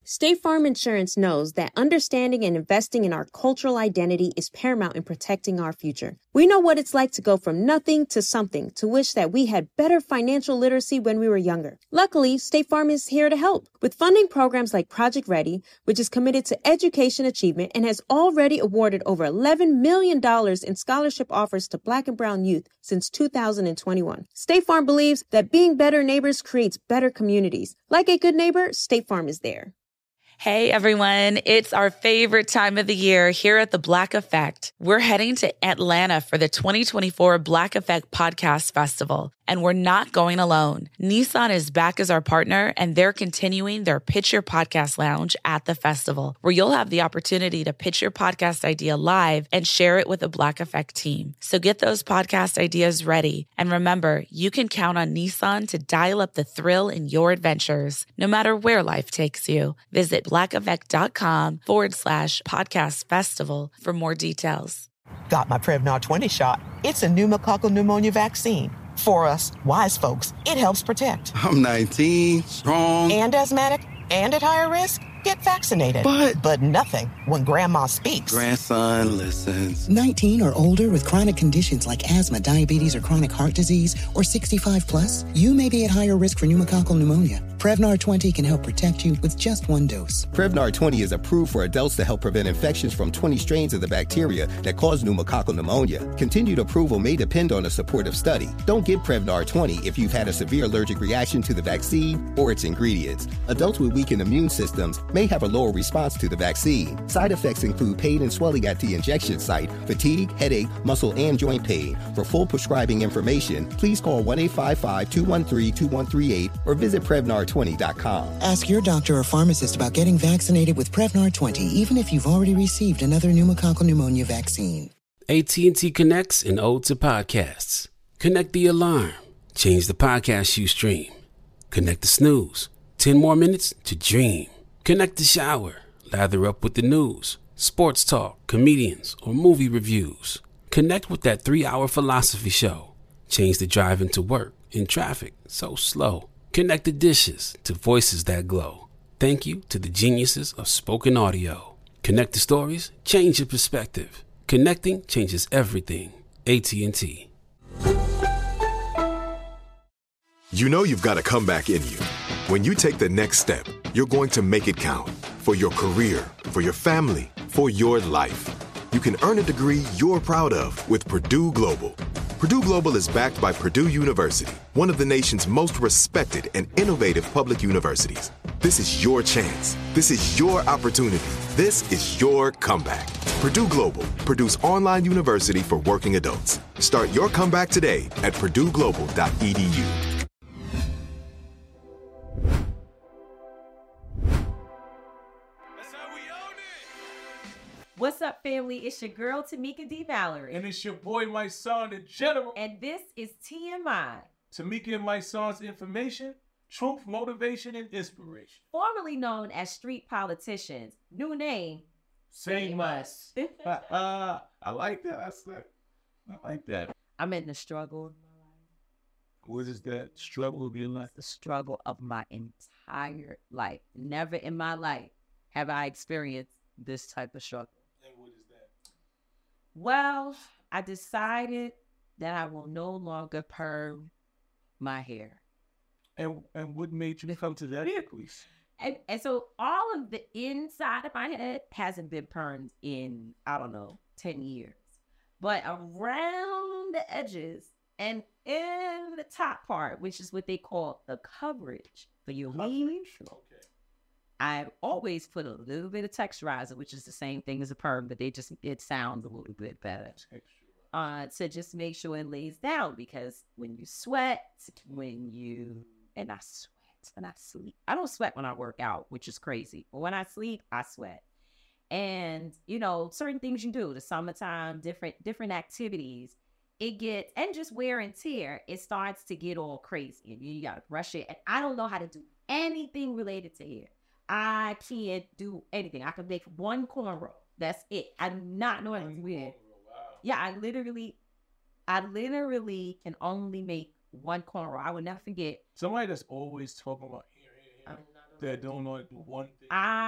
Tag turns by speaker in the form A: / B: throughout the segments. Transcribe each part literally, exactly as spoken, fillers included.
A: State Farm Insurance knows that understanding and investing in our cultural identity is paramount in protecting our future. We know what it's like to go from nothing to something, to wish that we had better financial literacy when we were younger. Luckily, State Farm is here to help with funding programs like Project Ready, which is committed to education achievement and has already awarded over eleven million dollars in scholarship offers to Black and brown youth since two thousand twenty-one. State Farm believes that being better neighbors creates better communities. Like a good neighbor, State Farm is there.
B: Hey everyone, it's our favorite time of the year here at The Black Effect. We're heading to Atlanta for the twenty twenty-four Black Effect Podcast Festival, and we're not going alone. Nissan is back as our partner, and they're continuing their Pitch Your Podcast Lounge at the festival, where you'll have the opportunity to pitch your podcast idea live and share it with the Black Effect team. So get those podcast ideas ready. And remember, you can count on Nissan to dial up the thrill in your adventures, no matter where life takes you. Visit blackeffect.com forward slash podcast festival for more details.
C: Got my Prevnar twenty shot. It's a pneumococcal pneumonia vaccine. For us, wise folks, it helps protect.
D: I'm nineteen, strong,
C: and asthmatic, and at higher risk. Get vaccinated.
D: But...
C: But nothing when Grandma speaks.
D: Grandson listens.
E: nineteen or older with chronic conditions like asthma, diabetes, or chronic heart disease, or sixty-five plus, you may be at higher risk for pneumococcal pneumonia. Prevnar twenty can help protect you with just one dose.
F: Prevnar twenty is approved for adults to help prevent infections from twenty strains of the bacteria that cause pneumococcal pneumonia. Continued approval may depend on a supportive study. Don't get Prevnar twenty if you've had a severe allergic reaction to the vaccine or its ingredients. Adults with weakened immune systems may have a lower response to the vaccine. Side effects include pain and swelling at the injection site, fatigue, headache, muscle, and joint pain. For full prescribing information, please call one eight five five, two one three, two one three eight or visit Prevnar twenty dot com.
E: Ask your doctor or pharmacist about getting vaccinated with Prevnar twenty, even if you've already received another pneumococcal pneumonia vaccine.
G: A T and T connects an ode to podcasts. Connect the alarm. Change the podcast you stream. Connect the snooze. Ten more minutes to dream. Connect the shower. Lather up with the news, sports talk, comedians, or movie reviews. Connect with that three-hour philosophy show. Change the drive into work in traffic so slow. Connect the dishes to voices that glow. Thank you to the geniuses of spoken audio. Connect the stories, change your perspective. Connecting changes everything. A T and T.
H: You know you've got a comeback in you. When you take the next step, you're going to make it count. For your career, for your family, for your life. You can earn a degree you're proud of with Purdue Global. Purdue Global is backed by Purdue University, one of the nation's most respected and innovative public universities. This is your chance. This is your opportunity. This is your comeback. Purdue Global, Purdue's online university for working adults. Start your comeback today at purdue global dot e d u.
I: What's up, family? It's your girl, Tamika D. Mallory.
J: And it's your boy, my son, the general.
I: And this is T M I.
J: Tamika and my son's information, truth, motivation, and inspiration.
I: Formerly known as Street Politicians. New name.
J: Same us. uh, I like that. I, said, I like that.
I: I'm in the struggle.
J: What is that struggle of your life?
I: The struggle of my entire life. Never in my life have I experienced this type of struggle.
J: And what is that?
I: Well, I decided that I will no longer perm my hair.
J: And and what made you come to that, please?
I: And, and so all of the inside of my head hasn't been permed in, I don't know, ten years. But around the edges and in the top part, which is what they call the coverage for your weave,
J: okay.
I: I've always put a little bit of texturizer, which is the same thing as a perm, but they just, it sounds a little bit better. Uh, to just make sure it lays down, because when you sweat, when you, and I sweat when I sleep. I don't sweat when I work out, which is crazy. But when I sleep, I sweat. And, you know, certain things you do, the summertime, different, different activities, it gets, and just wear and tear, it starts to get all crazy. And you, you got to brush it. And I don't know how to do anything related to hair. I can't do anything. I can make one cornrow. That's it. I do not know how to do it. Yeah, I literally, I literally can only make one cornrow. I will never forget.
J: Somebody that's always talking about hair, hair, hair, that don't know how to do one thing.
I: I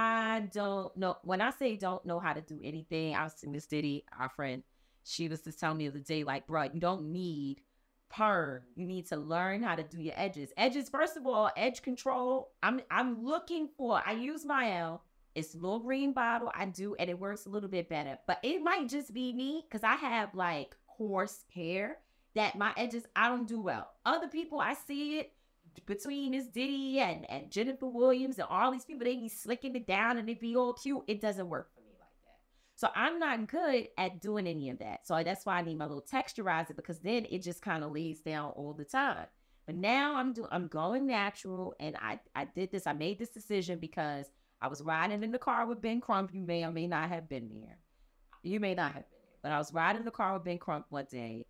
I: don't know, when I say don't know how to do anything, I was to Miss Diddy, our friend, she was just telling me the other day, like, bro, you don't need perm. You need to learn how to do your edges. Edges, first of all, edge control. I'm I'm looking for, I use my L. It's a little green bottle. I do, and it works a little bit better. But it might just be me because I have like coarse hair that my edges, I don't do well. Other people, I see it between Miss Diddy and, and Jennifer Williams and all these people, they be slicking it down and it be all cute. It doesn't work for me like that. So I'm not good at doing any of that. So that's why I need my little texturizer, because then it just kind of lays down all the time. But now I'm do I'm going natural, and I, I did this. I made this decision because I was riding in the car with Ben Crump. You may or may not have been there. You may not have been there. But I was riding in the car with Ben Crump one day,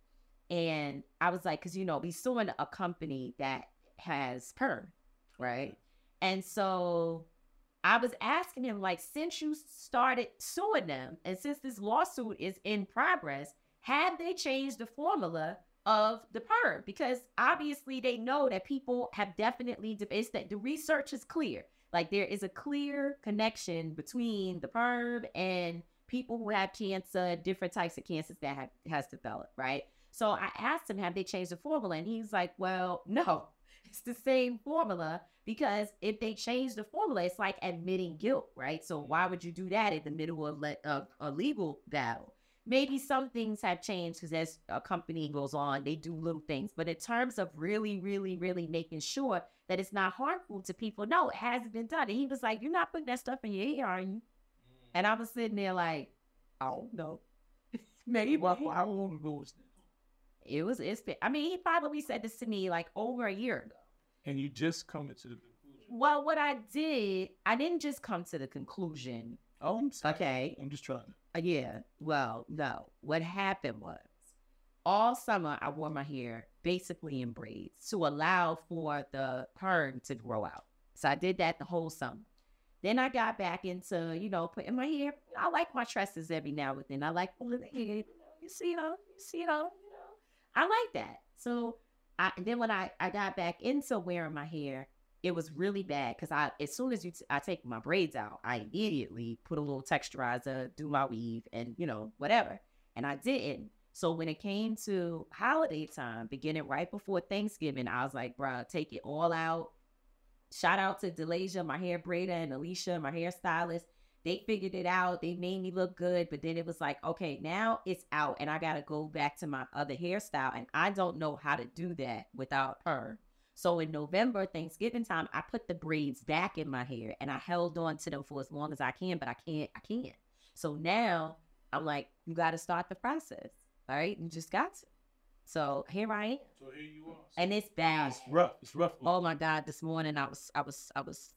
I: and I was like, because, you know, he's suing a company that has perm, right? And so I was asking him, like, since you started suing them, and since this lawsuit is in progress, have they changed the formula of the perm? Because obviously they know that people have definitely, it's that the research is clear. Like, there is a clear connection between the perm and people who have cancer, different types of cancers that have has developed, right? So I asked him, have they changed the formula? And he's like, well, no, it's the same formula, because if they change the formula, it's like admitting guilt, right? So why would you do that in the middle of le- of a legal battle? Maybe some things have changed because as a company goes on, they do little things. But in terms of really, really, really making sure that it's not harmful to people, no, it hasn't been done. And he was like, you're not putting that stuff in your ear, are you? And I was sitting there like, I don't know. Maybe.
J: Well, how long ago was that?
I: It was, it's, I mean, he probably said this to me like over a year ago.
J: And you just coming to the conclusion?
I: Well, what I did, I didn't just come to the conclusion.
J: Oh, I'm sorry.
I: Okay.
J: I'm just trying to.
I: Uh, yeah, well, no. What happened was, all summer I wore my hair basically in braids to allow for the perm to grow out. So I did that the whole summer. Then I got back into, you know, putting my hair. I like my tresses every now and then. I like pulling the hair. You see, you know, you see, you know, you know. I like that. So I then when I, I got back into wearing my hair, it was really bad because I, as soon as you t- I take my braids out, I immediately put a little texturizer, do my weave, and, you know, whatever. And I didn't. So when it came to holiday time, beginning right before Thanksgiving, I was like, bro, take it all out. Shout out to Delasia, my hair braider, and Alicia, my hairstylist. They figured it out. They made me look good. But then it was like, okay, now it's out, and I got to go back to my other hairstyle. And I don't know how to do that without her. So in November, Thanksgiving time, I put the braids back in my hair, and I held on to them for as long as I can, but I can't, I can't. So now I'm like, you got to start the process, all right? You just got to. So here I am.
J: So here you are.
I: And it's bad.
J: It's rough. It's rough.
I: Oh my God, this morning I was, I was, I was,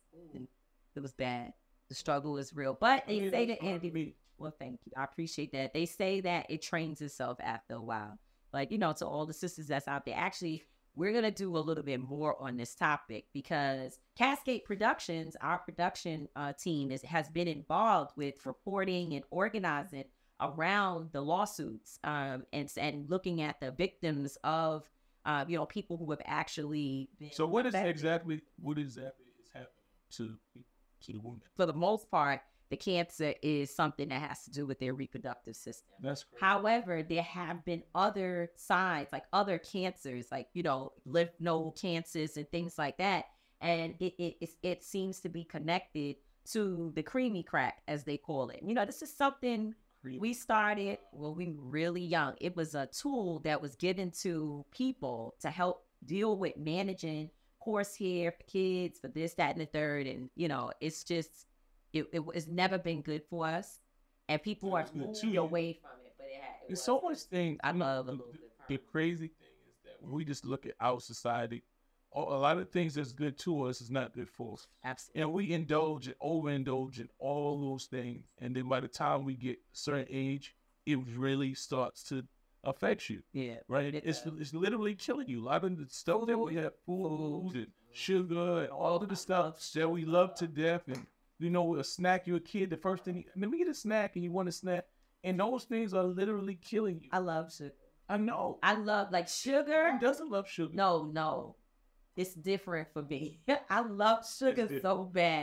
I: it was bad. The struggle is real. But they say that, Andy, well, thank you. I appreciate that. They say that it trains itself after a while. Like, you know, to all the sisters that's out there, actually, we're going to do a little bit more on this topic because Cascade Productions, our production uh, team, is, has been involved with reporting and organizing around the lawsuits um, and and looking at the victims of, uh, you know, people who have actually been
J: So what is
I: affected.
J: exactly, what exactly is happening to, to the woman?
I: For the most part, the cancer is something that has to do with their reproductive system.
J: That's correct.
I: However, there have been other signs, like other cancers, like, you know, lymph node cancers and things like that. And it it, it, it seems to be connected to the creamy crack, as they call it. You know, this is something creamy. We started when we were really young. It was a tool that was given to people to help deal with managing coarse hair for kids, for this, that, and the third. And, you know, it's just... It, it it's never been good for us, and people are moving away from it. But it had. It
J: There's so much things.
I: I love
J: the,
I: a little
J: the,
I: bit.
J: the crazy thing is that when we just look at our society, a lot of things that's good to us is not good for us.
I: Absolutely.
J: And we indulge and overindulge in all those things, and then by the time we get a certain age, it really starts to affect you.
I: Yeah.
J: Right. It it's does. It's literally killing you. A lot of the stuff that we have, food and sugar and all of the stuff that we love to death, and you know, a snack, you're a kid, the first thing, you, let me get a snack and you want a snack. And those things are literally killing you.
I: I love sugar.
J: I know.
I: I love, like, sugar.
J: Who doesn't love sugar?
I: No, no. It's different for me. I love sugar so bad.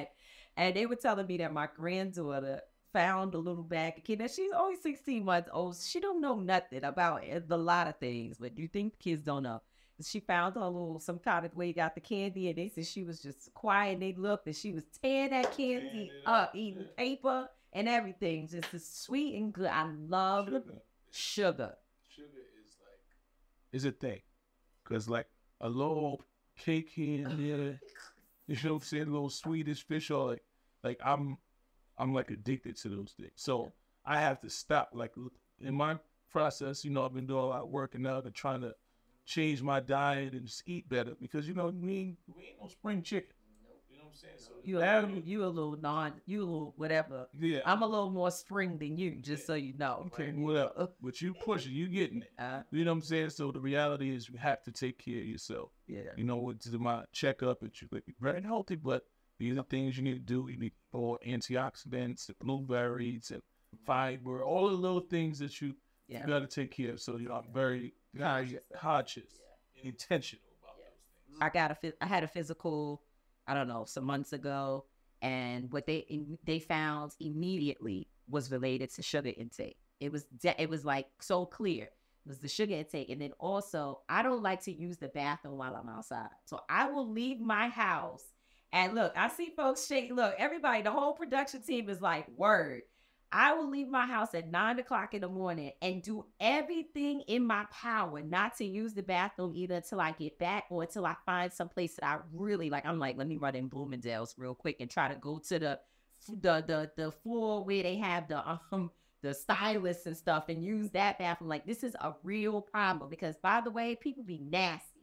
I: And they were telling me that my granddaughter found a little bag of candy. She's only sixteen months old. She don't know nothing about it, a lot of things, but you think kids don't know. She found a little, some kind of way got the candy, and they said she was just quiet. And they looked, and she was tearing that candy up, eating paper and everything. Just as sweet and good. I love sugar. Sugar,
J: sugar is like, is a thing. Because like a little cake here and there, you know what I'm saying? A little Swedish fish, or like, like I'm, I'm like addicted to those things. So I have to stop. Like in my process, you know, I've been doing a lot of working out and trying to change my diet and just eat better, because you know we ain't, we ain't no spring chicken. You know what I'm saying? So
I: you a, you a little non, you a little whatever.
J: Yeah,
I: I'm a little more spring than you, just yeah. so you know.
J: Okay, whatever. But you pushing, you getting it. Uh, you know what I'm saying? So the reality is, you have to take care of yourself.
I: Yeah.
J: You know, with my checkup, it's very healthy, but these are things you need to do. You need more antioxidants, and blueberries, and fiber, all the little things that you, yeah. you got to take care of. So you know, I'm very conscious yeah. and intentional about yeah. those things.
I: I got a, I had a physical, I don't know, some months ago, and what they they found immediately was related to sugar intake. It was de- it was like so clear. It was the sugar intake, and then also I don't like to use the bathroom while I'm outside, so I will leave my house. And look, I see folks shake. Look, everybody, the whole production team is like, word. I will leave my house at nine o'clock in the morning and do everything in my power not to use the bathroom either until I get back or until I find some place that I really like. I'm like, let me run in Bloomingdale's real quick and try to go to the the the, the floor where they have the um the stylists and stuff and use that bathroom. Like, this is a real problem because, by the way, people be nasty.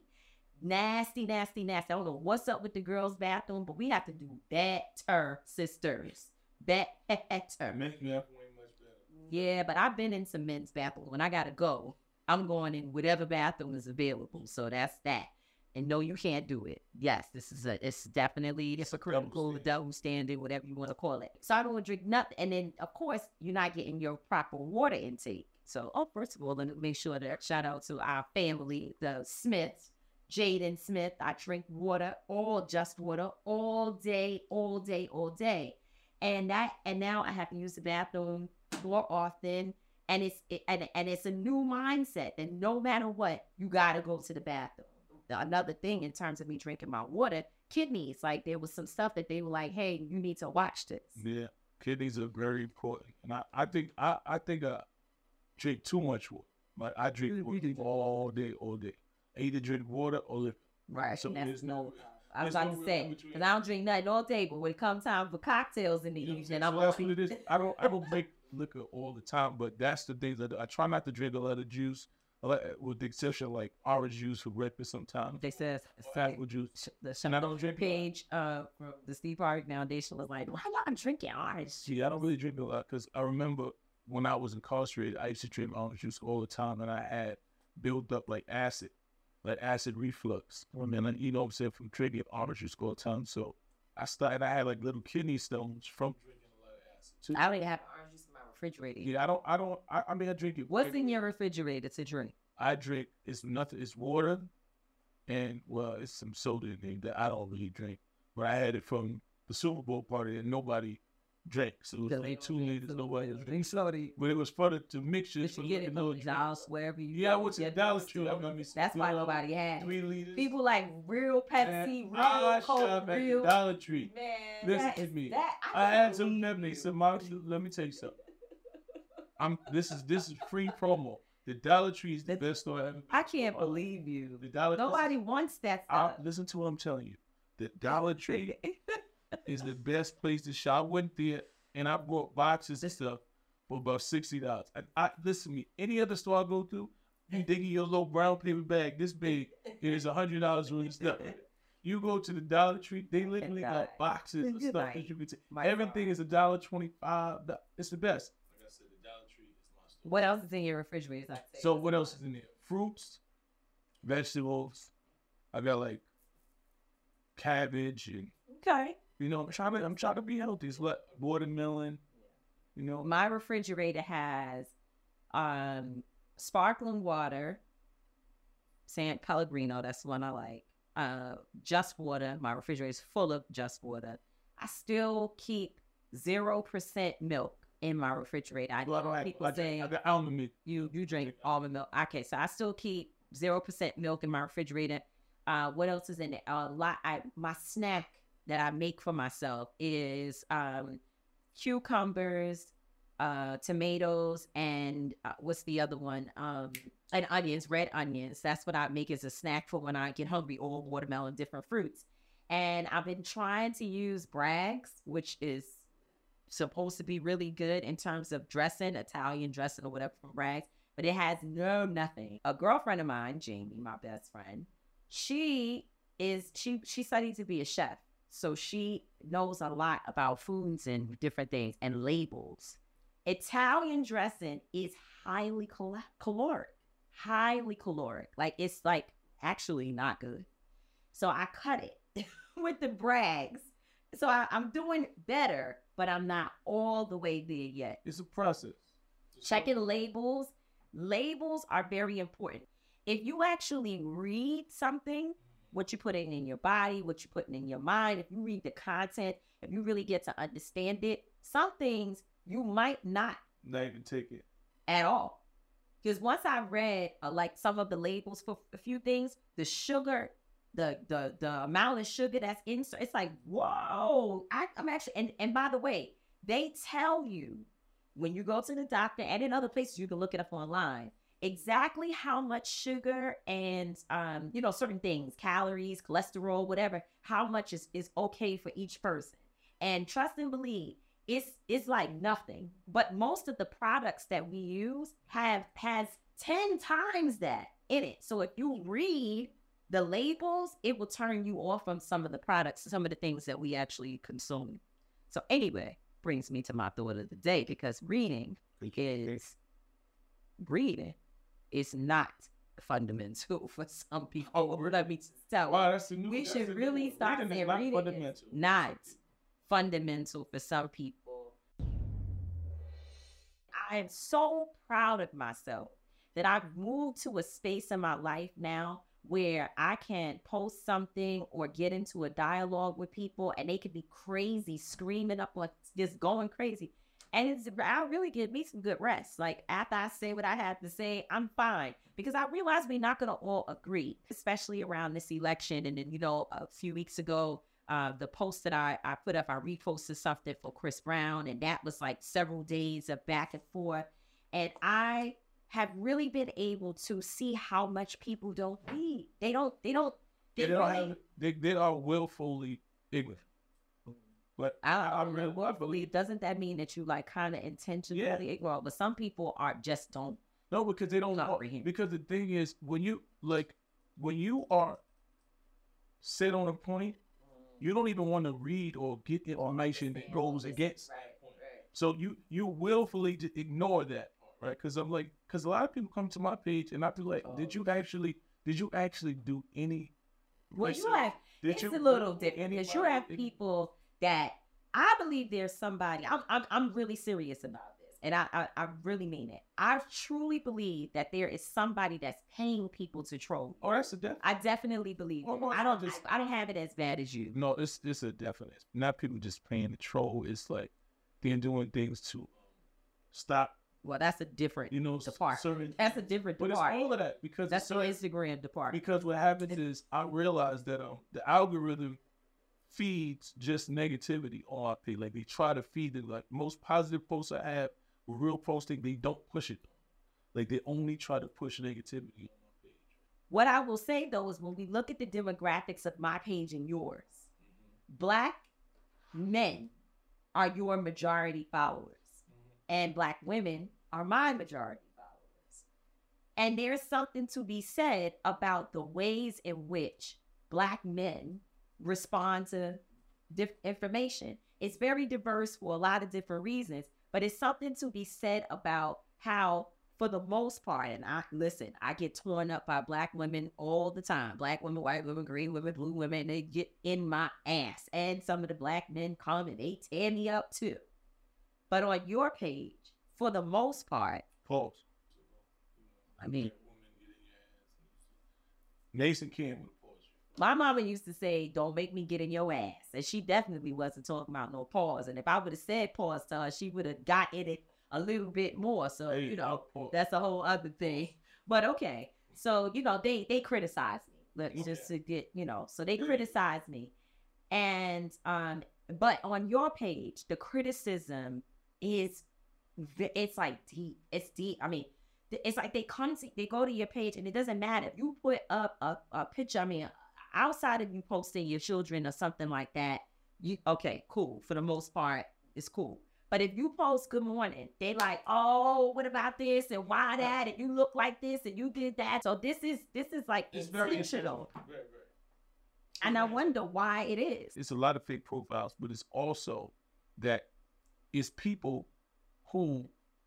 I: Nasty, nasty, nasty. I don't know what's up with the girls' bathroom, but we have to do better, sisters. Better.
J: Make me way much better.
I: Yeah, but I've been in some men's bathroom. When I gotta go, I'm going in whatever bathroom is available. So that's that. And no, you can't do it. Yes, this is a. It's definitely it's a critical double standard, whatever you want to call it. So I don't drink nothing. And then, of course, you're not getting your proper water intake. So, oh, first of all, let me make sure that shout out to our family, the Smiths. Jaden Smith. I drink water, all just water, all day, all day, all day. And that, and now I have to use the bathroom more often. And it's, it, and, and it's a new mindset that no matter what, you got to go to the bathroom. Another thing in terms of me drinking my water, kidneys, like there was some stuff that they were like, hey, you need to watch this.
J: Yeah. Kidneys are very important. And I, I think, I, I think I drink too much water. Like I drink water all day, all day. I either drink water or liquor.
I: Right.
J: So
I: that's no, I was about no to say, because I don't drink nothing all day, but when it comes time for cocktails in the you evening, I'm
J: so that's what it is. I don't, I don't drink liquor all the time, but that's the things that I, I try not to drink a lot of juice, with the exception of like orange juice for breakfast sometimes.
I: They said
J: apple juice.
I: The
J: and I don't drink
I: page uh, from the Steve Harvey Foundation was like, why not drinking orange?
J: Yeah, I don't really drink a lot because I remember when I was incarcerated, I used to drink orange juice all the time, and I had built up like acid. Like acid reflux, mm-hmm. and then, you know what I'm saying, from drinking orange juice all the time. So I started, I had like little kidney stones from drinking a lot of acid too.
I: I don't even have orange juice in my refrigerator.
J: Yeah, I don't, I don't, I, I mean, I drink it.
I: What's in your refrigerator to drink?
J: I drink, it's nothing, it's water, and well, it's some soda in there that I don't really drink. But I had it from the Super Bowl party and nobody drank. So it was the like two liters, nobody was drinking soda. But it was fun to mix it.
I: You get it from McDonald's, wherever you
J: Yeah, I went to the Dollar Tree.
I: That's why nobody had
J: three liters.
I: People like real Pepsi, real
J: I
I: Coke, real.
J: Dollar Tree.
I: Man,
J: listen
I: that
J: to
I: is,
J: me.
I: That,
J: I, I had some lemonade. So my, let me tell you something. I'm. This is this is free promo. The Dollar Tree is the That's, best store ever.
I: I can't oh, believe you.
J: The Dollar
I: Nobody listen, wants that stuff.
J: I, listen to what I'm telling you. The Dollar Tree is the best place to shop. I went there. And I bought boxes and stuff for about sixty dollars. And I listen to me. Any other store I go to, you dig in your little brown paper bag this big. Here's a hundred dollars worth of stuff. You go to the Dollar Tree, they literally got boxes of stuff that you can take. Everything is a dollar twenty-five. It's the best. Like I said, the Dollar Tree is my store.
I: What else is in your refrigerator?
J: So what else is in there? Fruits, vegetables. I got like cabbage and
I: okay.
J: You know, I'm trying to I'm trying to be healthy. It's what watermelon, you know.
I: My refrigerator has um sparkling water, San Pellegrino, that's the one I like. Uh just water. My refrigerator is full of just water. I still keep zero percent milk in my refrigerator. I
J: Well, I
I: know
J: don't
I: people
J: have,
I: say
J: I got almond milk.
I: you you drink almond milk. Okay, so I still keep zero percent milk in my refrigerator. Uh, what else is in it? A lot. I my snack that I make for myself is um, cucumbers, uh, tomatoes, and uh, what's the other one? Um, and onions, red onions. That's what I make as a snack for when I get hungry, or watermelon, different fruits. And I've been trying to use Bragg's, which is supposed to be really good in terms of dressing, Italian dressing or whatever from Bragg's, but it has no nothing. A girlfriend of mine, Jamie, my best friend, she is, she, she studied to be a chef. So she knows a lot about foods and different things and labels. Italian dressing is highly cal- caloric, highly caloric. Like it's like actually not good. So I cut it with the Bragg's. So I, I'm doing better, but I'm not all the way there yet.
J: It's a process.
I: Checking labels. Labels are very important. If you actually read something, what you're putting in your body, what you're putting in your mind, if you read the content, if you really get to understand it, some things you might not
J: Not even take it.
I: at all. Because once I read uh, like some of the labels for a few things, the sugar, the the the amount of sugar that's in, it's like, whoa, I, I'm actually, and, and by the way, they tell you when you go to the doctor and in other places, you can look it up online, exactly how much sugar and, um, you know, certain things, calories, cholesterol, whatever, how much is, is okay for each person. And trust and believe, it's, it's like nothing. But most of the products that we use have, has ten times that in it. So if you read the labels, it will turn you off from some of the products, some of the things that we actually consume. So anyway, brings me to my thought of the day, because reading is reading is not fundamental for some people. Oh, let me just tell
J: wow,
I: you.
J: that's the new,
I: We
J: that's
I: should
J: the
I: really
J: new,
I: start
J: reading
I: saying
J: is not
I: reading
J: fundamental.
I: is not fundamental for some people. I am so proud of myself that I've moved to a space in my life now where I can post something or get into a dialogue with people and they could be crazy, screaming up, like just going crazy. And it's, I really give me some good rest. Like after I say what I have to say, I'm fine, because I realize we're not going to all agree, especially around this election. And then, you know, a few weeks ago, uh, the post that I, I put up, I reposted something for Chris Brown, and that was like several days of back and forth. And I have really been able to see how much people don't read. They don't, they don't, they,
J: They, don't
I: really,
J: have, they, they are willfully ignorant. But
I: I, I,
J: I
I: I
J: really-
I: really believe, doesn't that mean that you like kind of intentionally
J: Yeah.
I: ignore? But some people are just don't.
J: No, because they don't know.
I: Comprehend.
J: Because the thing is, when you like, when you are set on a point, you don't even want to read or get information that goes against. So you you willfully just ignore that, right? Because I'm like, because a lot of people come to my page and I be like, did you actually, did you actually do any?
I: Well, you
J: research?
I: have,
J: Did
I: it's
J: you
I: a little
J: look
I: different, because you
J: anybody-
I: have people that I believe there's somebody, I'm, I'm, I'm really serious about this. And I, I, I really mean it. I truly believe that there is somebody that's paying people to troll.
J: Oh, that's a definite.
I: I definitely believe
J: Oh,
I: it.
J: no,
I: I don't
J: just-
I: I, I don't have it as bad as you.
J: No, it's it's a definite. Not people just paying the troll. It's like they're doing things to um, stop.
I: Well, that's a different
J: You know,
I: department.
J: certain.
I: That's a different
J: But it's
I: department.
J: all of that because
I: That's
J: it's
I: the
J: certain-
I: Instagram department.
J: Because what happens is I realize that um, the algorithm feeds just negativity on our page. Like they try to feed it. Like most positive posts I have with real posting, they don't push it. Like they only try to push negativity on our page.
I: What I will say though is when we look at the demographics of my page and yours, Black men are your majority followers, and Black women are my majority followers. And there's something to be said about the ways in which Black men respond to diff- information. It's very diverse for a lot of different reasons, but it's something to be said about how, for the most part, and I listen, I get torn up by Black women all the time. Black women, white women, green women, blue women, they get in my ass. And some of the Black men come and they tear me up too. But on your page, for the most part,
J: Pause.
I: I mean,
J: Mason King would pause you.
I: My mama used to say, don't make me get in your ass. And she definitely wasn't talking about no pause. And if I would have said pause to her, she would have got in it a little bit more. So, you know, that's a whole other thing. But okay. So, you know, they, they criticize me. Let's okay. just to get, you know, so they criticize me. And, um, but on your page, the criticism is, it's like deep. It's deep. I mean, it's like they come to, they go to your page and it doesn't matter. If you put up a, a picture, I mean, outside of you posting your children or something like that, you okay, cool. For the most part, it's cool. But if you post good morning, they like, oh, what about this and why that? And you look like this and you did that. So this is this is like it's intentional. Very, very. And I wonder why it is.
J: It's a lot of fake profiles, but it's also that it's people who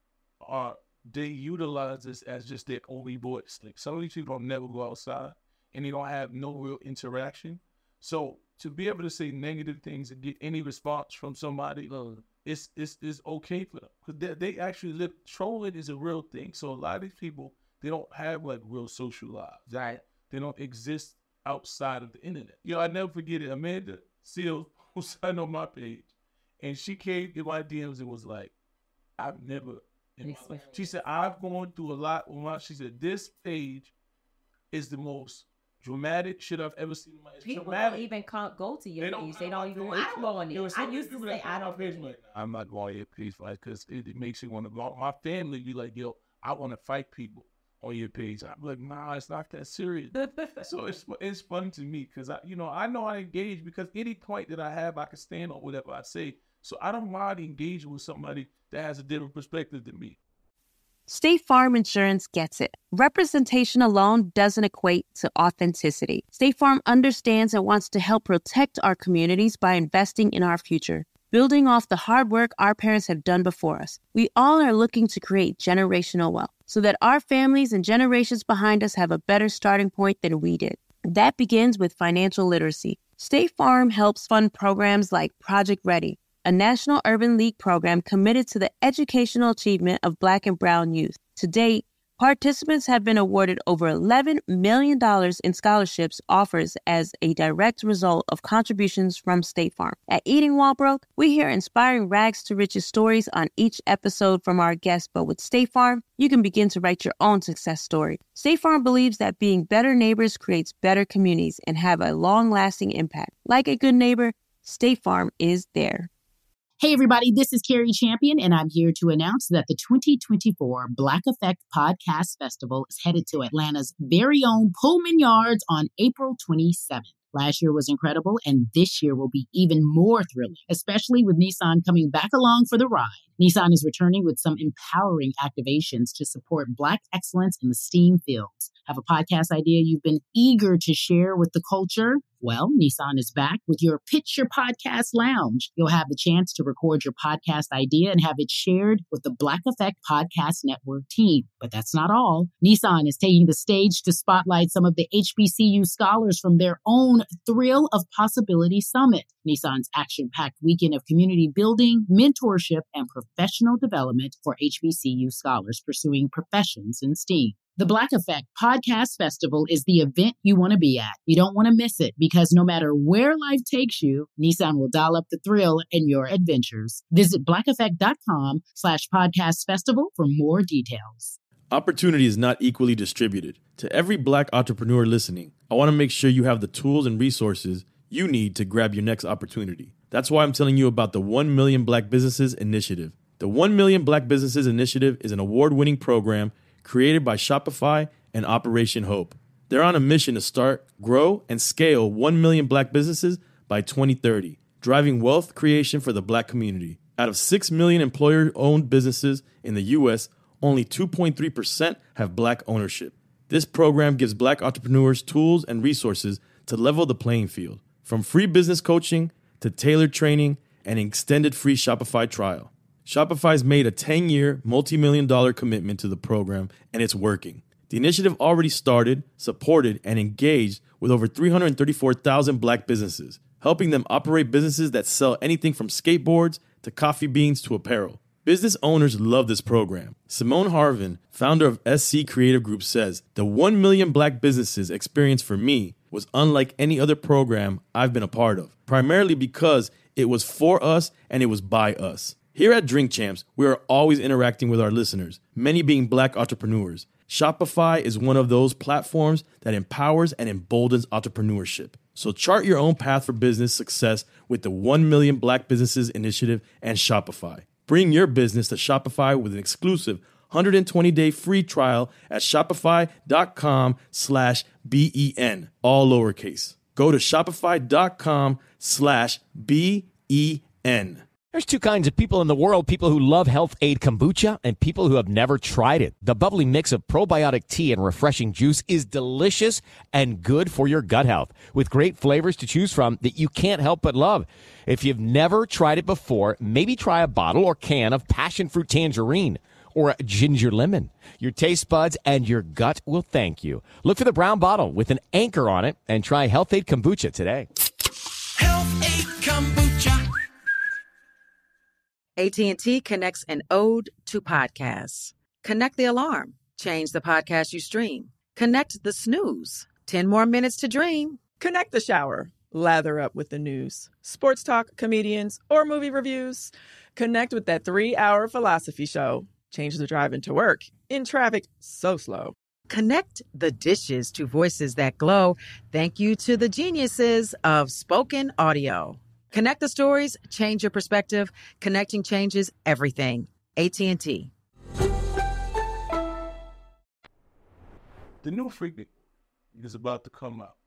J: are, they utilize this as just their only voice. Like some of these people don't never go outside and they don't have no real interaction. So to be able to say negative things and get any response from somebody, uh, it's, it's, it's okay for them. Because they, they actually live, trolling is a real thing. So a lot of these people, they don't have like real social lives. Right? They don't exist outside of the internet. You know, I never forget it. Amanda Seals, who signed on my page, and she came in my D Ms and was like, I've never, in my, she said, I've gone through a lot with my, she said, this page is the most dramatic shit I've ever seen in my life.
I: People
J: dramatic.
I: don't even can't go to your page. They don't even want to go on it. I used to say, I don't page like,
J: I'm not going to your page because it, it makes you want to go. My family be like, yo, I want to fight people on your page. I'm like, nah, it's not that serious. So it's it's fun to me because I, you know, I know I engage because any point that I have, I can stand on whatever I say. So I don't mind engaging with somebody that has a different perspective than me.
A: State Farm Insurance gets it. Representation alone doesn't equate to authenticity. State Farm understands and wants to help protect our communities by investing in our future, building off the hard work our parents have done before us. We all are looking to create generational wealth so that our families and generations behind us have a better starting point than we did. That begins with financial literacy. State Farm helps fund programs like Project Ready, a National Urban League program committed to the educational achievement of Black and Brown youth. To date, participants have been awarded over eleven million dollars in scholarships offers as a direct result of contributions from State Farm. At Eating While Broke, we hear inspiring rags to riches stories on each episode from our guests, but with State Farm, you can begin to write your own success story. State Farm believes that being better neighbors creates better communities and have a long-lasting impact. Like a good neighbor, State Farm is there.
K: Hey, everybody, this is Carrie Champion, and I'm here to announce that the twenty twenty-four Black Effect Podcast Festival is headed to Atlanta's very own Pullman Yards on April twenty-seventh. Last year was incredible, and this year will be even more thrilling, especially with Nissan coming back along for the ride. Nissan is returning with some empowering activations to support Black excellence in the STEAM fields. Have a podcast idea you've been eager to share with the culture? Well, Nissan is back with your Pitch Your Podcast Lounge. You'll have the chance to record your podcast idea and have it shared with the Black Effect Podcast Network team. But that's not all. Nissan is taking the stage to spotlight some of the H B C U scholars from their own Thrill of Possibility Summit, Nissan's action-packed weekend of community building, mentorship, and professional development for H B C U scholars pursuing professions in STEAM. The Black Effect Podcast Festival is the event you want to be at. You don't want to miss it because no matter where life takes you, Nissan will dial up the thrill in your adventures. Visit blackeffect.com slash podcast festival for more details.
L: Opportunity is not equally distributed. To every Black entrepreneur listening, I want to make sure you have the tools and resources you need to grab your next opportunity. That's why I'm telling you about the one million Black Businesses Initiative. The one million Black Businesses Initiative is an award-winning program created by Shopify and Operation Hope. They're on a mission to start, grow, and scale one million Black businesses by twenty thirty, driving wealth creation for the Black community. Out of six million employer-owned businesses in the U S, only two point three percent have Black ownership. This program gives Black entrepreneurs tools and resources to level the playing field, from free business coaching to tailored training and an extended free Shopify trial. Shopify's made a ten-year, multi-million dollar commitment to the program, and it's working. The initiative already started, supported, and engaged with over three hundred thirty-four thousand Black businesses, helping them operate businesses that sell anything from skateboards to coffee beans to apparel. Business owners love this program. Simone Harvin, founder of S C Creative Group, says, the one million Black businesses experience for me was unlike any other program I've been a part of, primarily because it was for us and it was by us. Here at Drink Champs, we are always interacting with our listeners, many being Black entrepreneurs. Shopify is one of those platforms that empowers and emboldens entrepreneurship. So chart your own path for business success with the one million Black Businesses Initiative and Shopify. Bring your business to Shopify with an exclusive one hundred twenty day free trial at shopify.com slash B-E-N, all lowercase. Go to shopify.com slash B-E-N.
M: There's two kinds of people in the world, people who love Health Aid Kombucha and people who have never tried it. The bubbly mix of probiotic tea and refreshing juice is delicious and good for your gut health, with great flavors to choose from that you can't help but love. If you've never tried it before, maybe try a bottle or can of passion fruit tangerine or ginger lemon. Your taste buds and your gut will thank you. Look for the brown bottle with an anchor on it and try Health Aid Kombucha today.
N: Health Aid Kombucha.
O: A T and T connects an ode to podcasts. Connect the alarm. Change the podcast you stream. Connect the snooze. ten more minutes to dream.
P: Connect the shower. Lather up with the news. Sports talk, comedians, or movie reviews. Connect with that three-hour philosophy show. Change the drive into work. In traffic so slow.
O: Connect the dishes to voices that glow. Thank you to the geniuses of spoken audio. Connect the stories, change your perspective. Connecting changes everything. A T and T.
J: The new Freaknik is about to come out.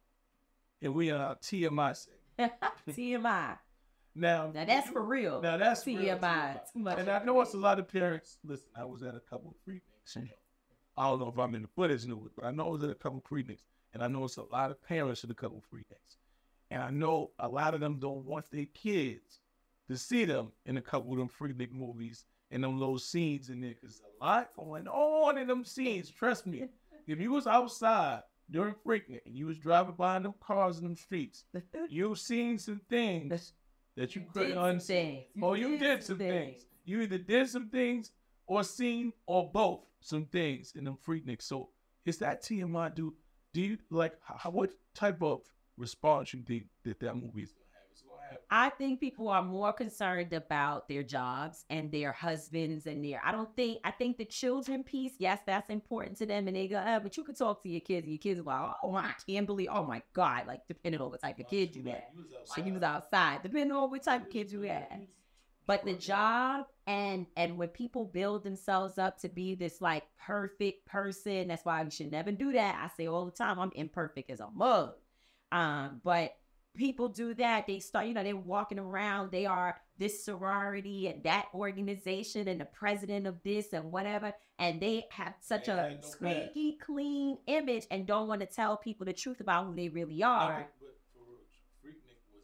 J: And we are T M I segment.
I: T M I.
J: Now,
I: now that's for real.
J: Now that's
I: T M I.
J: Too much. And I know it's a lot of parents. Listen, I was at a couple of Freakniks. I don't know if I'm in the footage new, but I know I was at a couple of Freakniks. And I know it's a lot of parents at a couple of Freakniks. And I know a lot of them don't want their kids to see them in a couple of them Freaknik movies and them little scenes in there. Because a lot going on in them scenes. Trust me. If you was outside during Freaknik and you was driving by them cars in them streets, you've seen some things that you couldn't understand. Or you did some things. You either did some things or seen or both some things in them Freakniks. So is that T M I, dude? Do you like how, what type of response you think that that movie is going to have? It's going to have?
I: I think people are more concerned about their jobs and their husbands and their, I don't think, I think the children piece, yes, that's important to them. And they go, uh, but you could talk to your kids and your kids are like, oh, I can't believe, oh my God, like depending on what type of kid you had. Like you was outside, depending on what type of kids you had. But the job and and when people build themselves up to be this like perfect person, that's why we should never do that. I say all the time, I'm imperfect as a mug. Um, but people do that. They start, you know, they're walking around. They are this sorority and that organization and the president of this and whatever. And they have such they a squeaky clean image and don't want to tell people the truth about who they really are.
J: Right, but for Freaknik was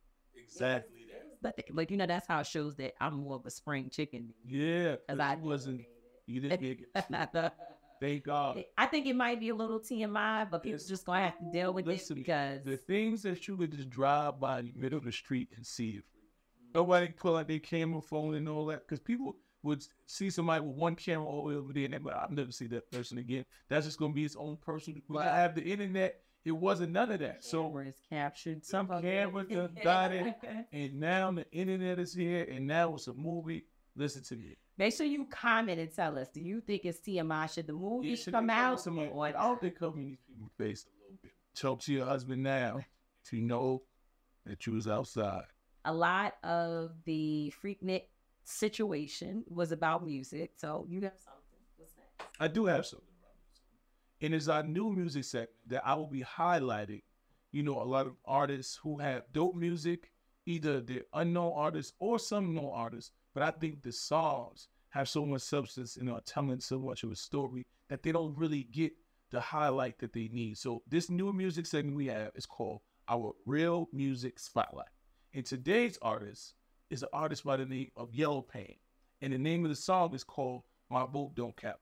J: exactly that.
I: But, but you know, that's how it shows that I'm more of a spring chicken.
J: Yeah, because I wasn't. You didn't get it. Thank God.
I: I think it might be a little T M I, but people just gonna have to deal with
J: Listen,
I: it because
J: the things that you could just drive by in the middle of the street and see it. Nobody pull out their camera phone and all that because people would see somebody with one camera all the way over there and they're like, I'll never see that person again. That's just gonna be his own person. When I have the internet, it wasn't none of that. So
I: cameras captured
J: some cameras just got it, and now the internet is here, and now it's a movie. Listen to me.
I: Make sure you comment and tell us. Do you think it's T M I? Should the movie
J: Yeah, should
I: come
J: they
I: out?
J: Somebody, I don't think covering these people's face a little bit. Talk to your husband now to know that you was outside.
I: A lot of the Freaknik situation was about music, so you have something. What's next?
J: I do have something about music. And it's our new music segment that I will be highlighting, you know, a lot of artists who have dope music, either they're unknown artists or some known artists, but I think the songs have so much substance and are telling so much of a story that they don't really get the highlight that they need. So this new music segment we have is called Our Real Music Spotlight. And today's artist is an artist by the name of Yellow Pain. And the name of the song is called My Vote Don't Count.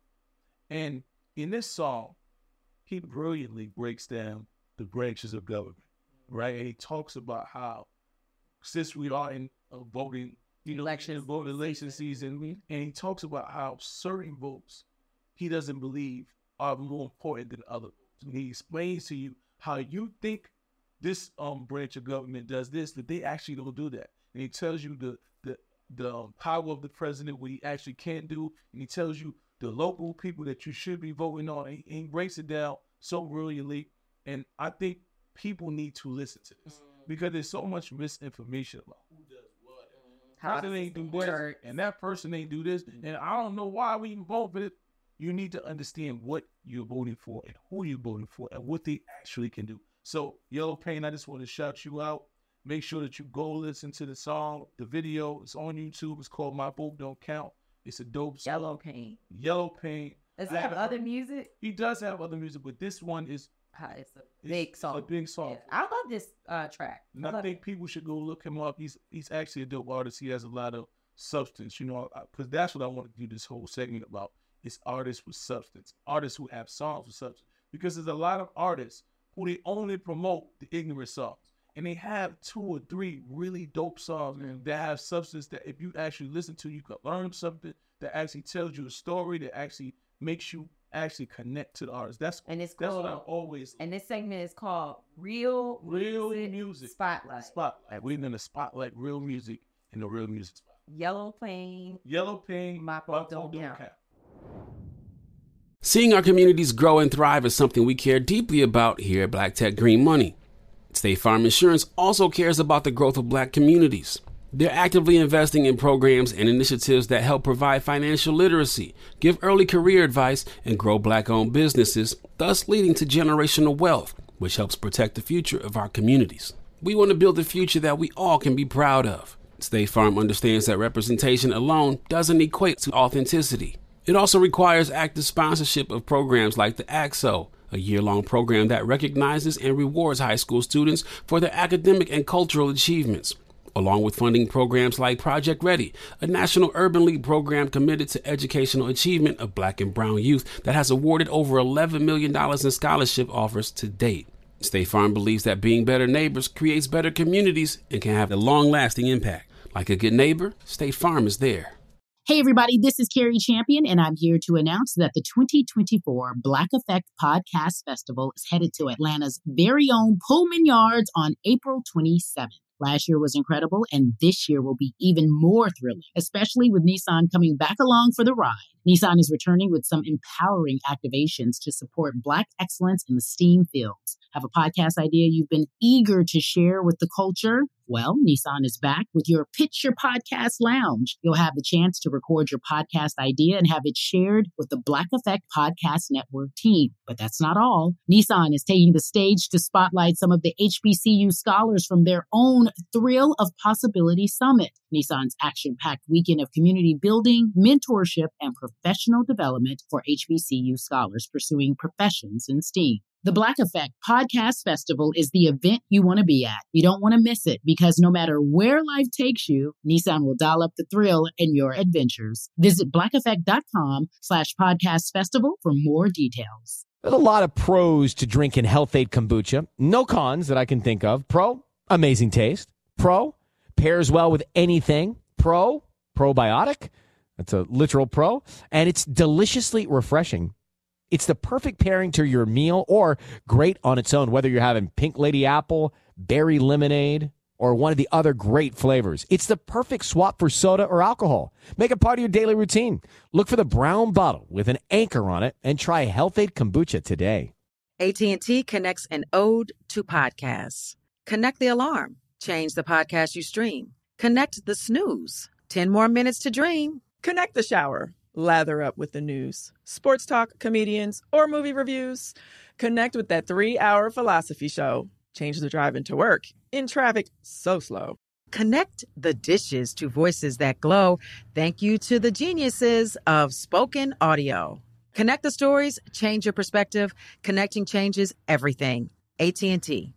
J: And in this song, he brilliantly breaks down the branches of government, right? And he talks about how since we are in a voting you know, election vote election season, and he talks about how certain votes he doesn't believe are more important than other votes. And he explains to you how you think this um branch of government does this, that they actually don't do that. And he tells you the the the um, power of the president, what he actually can do, and he tells you the local people that you should be voting on. And he breaks it down so brilliantly, and I think people need to listen to this mm-hmm. because there's so much misinformation about who does what. How person ain't do this, and that person ain't do this, and I don't know why we even vote for it. You need to understand what you're voting for and who you're voting for and what they actually can do. So, Yellow Pain, I just want to shout you out. Make sure that you go listen to the song, the video. It's on YouTube. It's called My Vote Don't Count. It's a dope song.
I: Yellow Pain.
J: Yellow Pain.
I: Does he have other music?
J: He does have other music, but this one is
I: uh, it's a big
J: it's
I: song.
J: A big song.
I: Yeah. I love this uh, track.
J: And I, I think it. people should go look him up. He's he's actually a dope artist. He has a lot of substance, you know, because that's what I want to do this whole segment about. It's artists with substance, artists who have songs with substance. Because there's a lot of artists who they only promote the ignorant songs. And they have two or three really dope songs mm. that have substance that if you actually listen to, you can learn something that actually tells you a story that actually makes you actually connect to the artist. That's,
I: and it's
J: that's
I: called,
J: what I always
I: And this segment is called Real,
J: real
I: Music,
J: music
I: Spotlight.
J: Spotlight. We're going to spotlight real music in the real music spot.
I: Yellow Pain.
J: Yellow Pain.
I: My Vote Don't Count.
J: count.
G: Seeing our communities grow and thrive is something we care deeply about here at Black Tech Green Money. State Farm Insurance also cares about the growth of Black communities. They're actively investing in programs and initiatives that help provide financial literacy, give early career advice, and grow Black-owned businesses, thus leading to generational wealth, which helps protect the future of our communities. We want to build a future that we all can be proud of. State Farm understands that representation alone doesn't equate to authenticity. It also requires active sponsorship of programs like the A X O, a year-long program that recognizes and rewards high school students for their academic and cultural achievements, along with funding programs like Project Ready, a National Urban League program committed to educational achievement of Black and brown youth that has awarded over eleven million dollars in scholarship offers to date. State Farm believes that being better neighbors creates better communities and can have a long-lasting impact. Like a good neighbor, State Farm is there.
K: Hey, everybody, this is Carrie Champion, and I'm here to announce that the twenty twenty-four Black Effect Podcast Festival is headed to Atlanta's very own Pullman Yards on April twenty-seventh. Last year was incredible, and this year will be even more thrilling, especially with Nissan coming back along for the ride. Nissan is returning with some empowering activations to support Black excellence in the STEAM fields. Have a podcast idea you've been eager to share with the culture? Well, Nissan is back with your Pitch Your Podcast Lounge. You'll have the chance to record your podcast idea and have it shared with the Black Effect Podcast Network team. But that's not all. Nissan is taking the stage to spotlight some of the H B C U scholars from their own Thrill of Possibility Summit. Nissan's action-packed weekend of community building, mentorship, and professional development for H B C U scholars pursuing professions in STEAM. The Black Effect Podcast Festival is the event you want to be at. You don't want to miss it because no matter where life takes you, Nissan will dial up the thrill in your adventures. Visit blackeffect.com slash podcast festival for more details.
M: There's a lot of pros to drinking Health Aid Kombucha. No cons that I can think of. Pro, amazing taste. Pro, pairs well with anything. Pro, probiotic. That's a literal pro. And it's deliciously refreshing. It's the perfect pairing to your meal or great on its own, whether you're having Pink Lady Apple, berry lemonade, or one of the other great flavors. It's the perfect swap for soda or alcohol. Make it part of your daily routine. Look for the brown bottle with an anchor on it and try Health Aid Kombucha today.
O: A T and T connects an ode to podcasts. Connect the alarm. Change the podcast you stream. Connect the snooze. ten more minutes to dream.
P: Connect the shower. Lather up with the news, sports talk, comedians, or movie reviews. Connect with that three-hour philosophy show. Change the drive into work in traffic so slow.
O: Connect the dishes to voices that glow. Thank you to the geniuses of spoken audio. Connect the stories, change your perspective. Connecting changes everything. A T and T.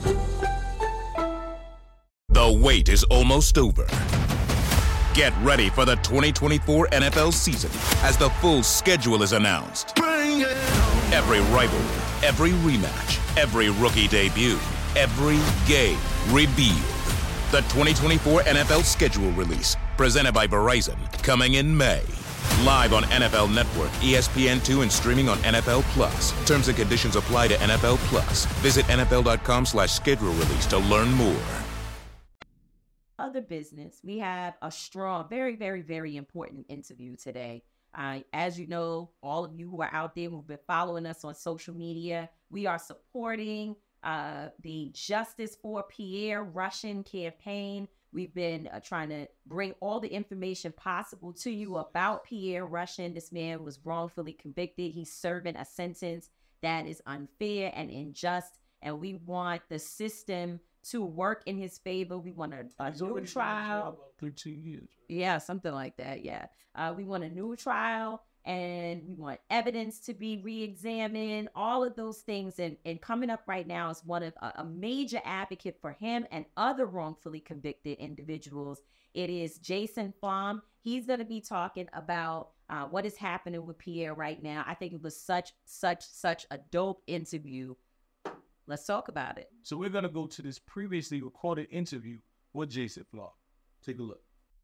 Q: The wait is almost over. Get ready for the twenty twenty-four N F L season as the full schedule is announced. Every rivalry, every rematch, every rookie debut, every game revealed. The twenty twenty-four N F L schedule release presented by Verizon, coming in May. Live on N F L Network, E S P N two, and streaming on N F L Plus. Terms and conditions apply to N F L Plus. Visit N F L dot com slash schedule release to learn more.
I: Other business, we have a strong, very, very, very important interview today. Uh, as you know, all of you who are out there who've been following us on social media, we are supporting uh, the Justice for Pierre Russian campaign. We've been uh, trying to bring all the information possible to you about Pierre Russian. This man was wrongfully convicted. He's serving a sentence that is unfair and unjust, and we want the system to work in his favor. We want a, a new trial.
J: thirteen years.
I: Yeah, something like that, yeah. Uh, we want a new trial, and we want evidence to be re-examined, all of those things. And, and coming up right now is one of a, a major advocate for him and other wrongfully convicted individuals. It is Jason Flom. He's going to be talking about uh, what is happening with Pierre right now. I think it was such, such, such a dope interview. Let's talk about it.
J: So we're going to go to this previously recorded interview with Jason Flom. Take a look.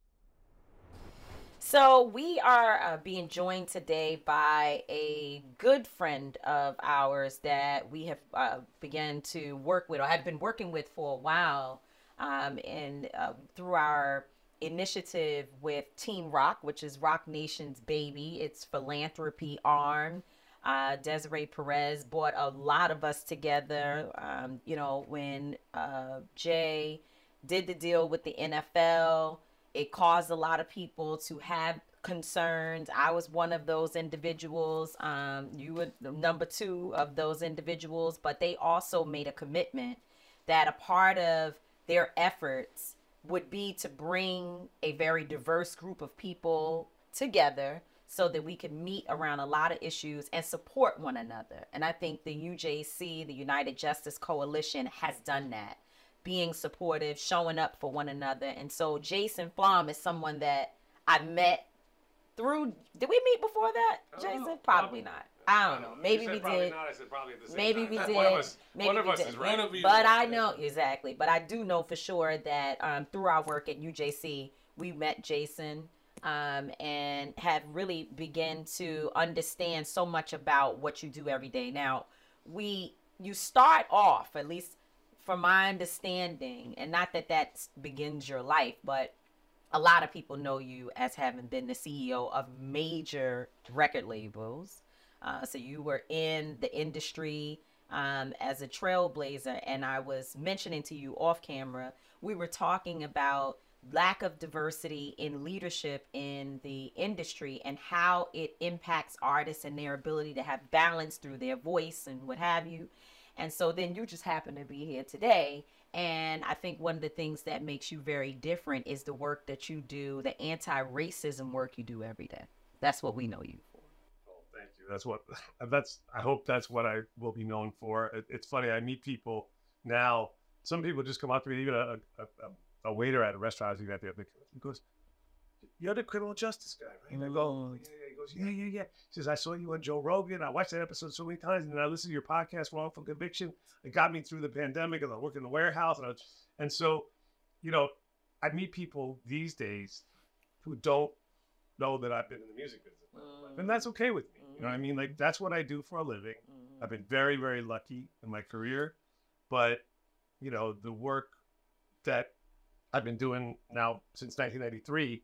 R: So we are uh, being joined today by a good friend of ours that we have uh, begun to work with, or have been working with for a while, um, and uh, through our initiative with Team Rock, which is Rock Nation's baby. It's philanthropy arm. Uh, Desiree Perez brought a lot of us together. Um, you know, when uh, Jay did the deal with the N F L, it caused a lot of people to have concerns. I was one of those individuals. Um, you were the number two of those individuals, but they also made a commitment that a part of their efforts would be to bring a very diverse group of people together so that we could meet around a lot of issues and support one another. And I think the U J C, the United Justice Coalition, has done that, being supportive, showing up for one another. And so Jason Flom is someone that I met through, did we meet before that, Jason? Know, probably not. I don't know. Maybe we did.
S: Not, I said probably at the same
R: Maybe
S: time.
R: we did.
S: One of us,
R: Maybe
S: one of
R: we
S: us
R: did.
S: is right.
R: But I know, exactly. But I do know for sure that um, through our work at U J C, we met Jason um, and have really begun to understand so much about what you do every day. Now, we, you start off, at least from my understanding, and not that that begins your life, but a lot of people know you as having been the C E O of major record labels. Uh, so you were in the industry um, as a trailblazer, and I was mentioning to you off camera, we were talking about lack of diversity in leadership in the industry and how it impacts artists and their ability to have balance through their voice and what have you. And so then you just happen to be here today. And I think one of the things that makes you very different is the work that you do, the anti-racism work you do every day. That's what we know you for.
S: Oh, thank you. That's what, that's, I hope that's what I will be known for. It, it's funny, I meet people now, some people just come up to me, even a, a, a, a waiter at a restaurant, he goes, "You're the criminal justice guy, right?" And I go, "Oh, yeah, yeah." He goes, "Yeah, yeah, yeah." He says, "I saw you on Joe Rogan. I watched that episode so many times, and then I listened to your podcast, Wrongful Conviction. It got me through the pandemic, and I work in the warehouse." And, I was, and so, you know, I meet people these days who don't know that I've been in the music business. Mm. And that's okay with me. Mm. You know what I mean? Like, that's what I do for a living. Mm. I've been very, very lucky in my career. But, you know, the work that I've been doing now since nineteen ninety-three,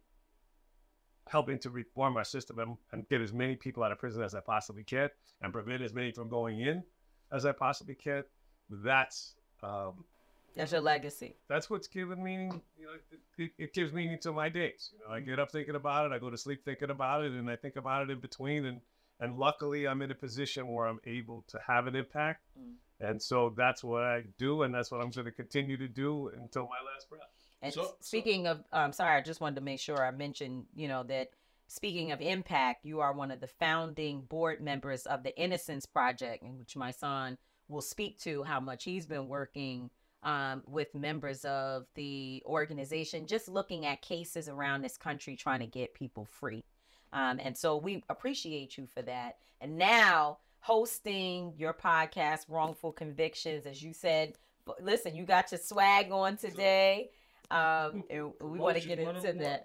S: helping to reform our system and, and get as many people out of prison as I possibly can and prevent as many from going in as I possibly can. That's um,
R: that's your legacy.
S: That's what's given meaning. You know, it, it, it gives meaning to my days. You know, I get up thinking about it. I go to sleep thinking about it, and I think about it in between. And and luckily, I'm in a position where I'm able to have an impact. Mm. And so that's what I do, and that's what I'm going to continue to do until my last breath.
R: And
S: so,
R: speaking so. of, um, sorry, I just wanted to make sure I mentioned, you know, that speaking of impact, you are one of the founding board members of the Innocence Project, in which my son will speak to how much he's been working um, with members of the organization, just looking at cases around this country, trying to get people free. Um, and so we appreciate you for that. And now hosting your podcast, Wrongful Convictions, as you said, listen, you got your swag on today. Um, and we want to get into that.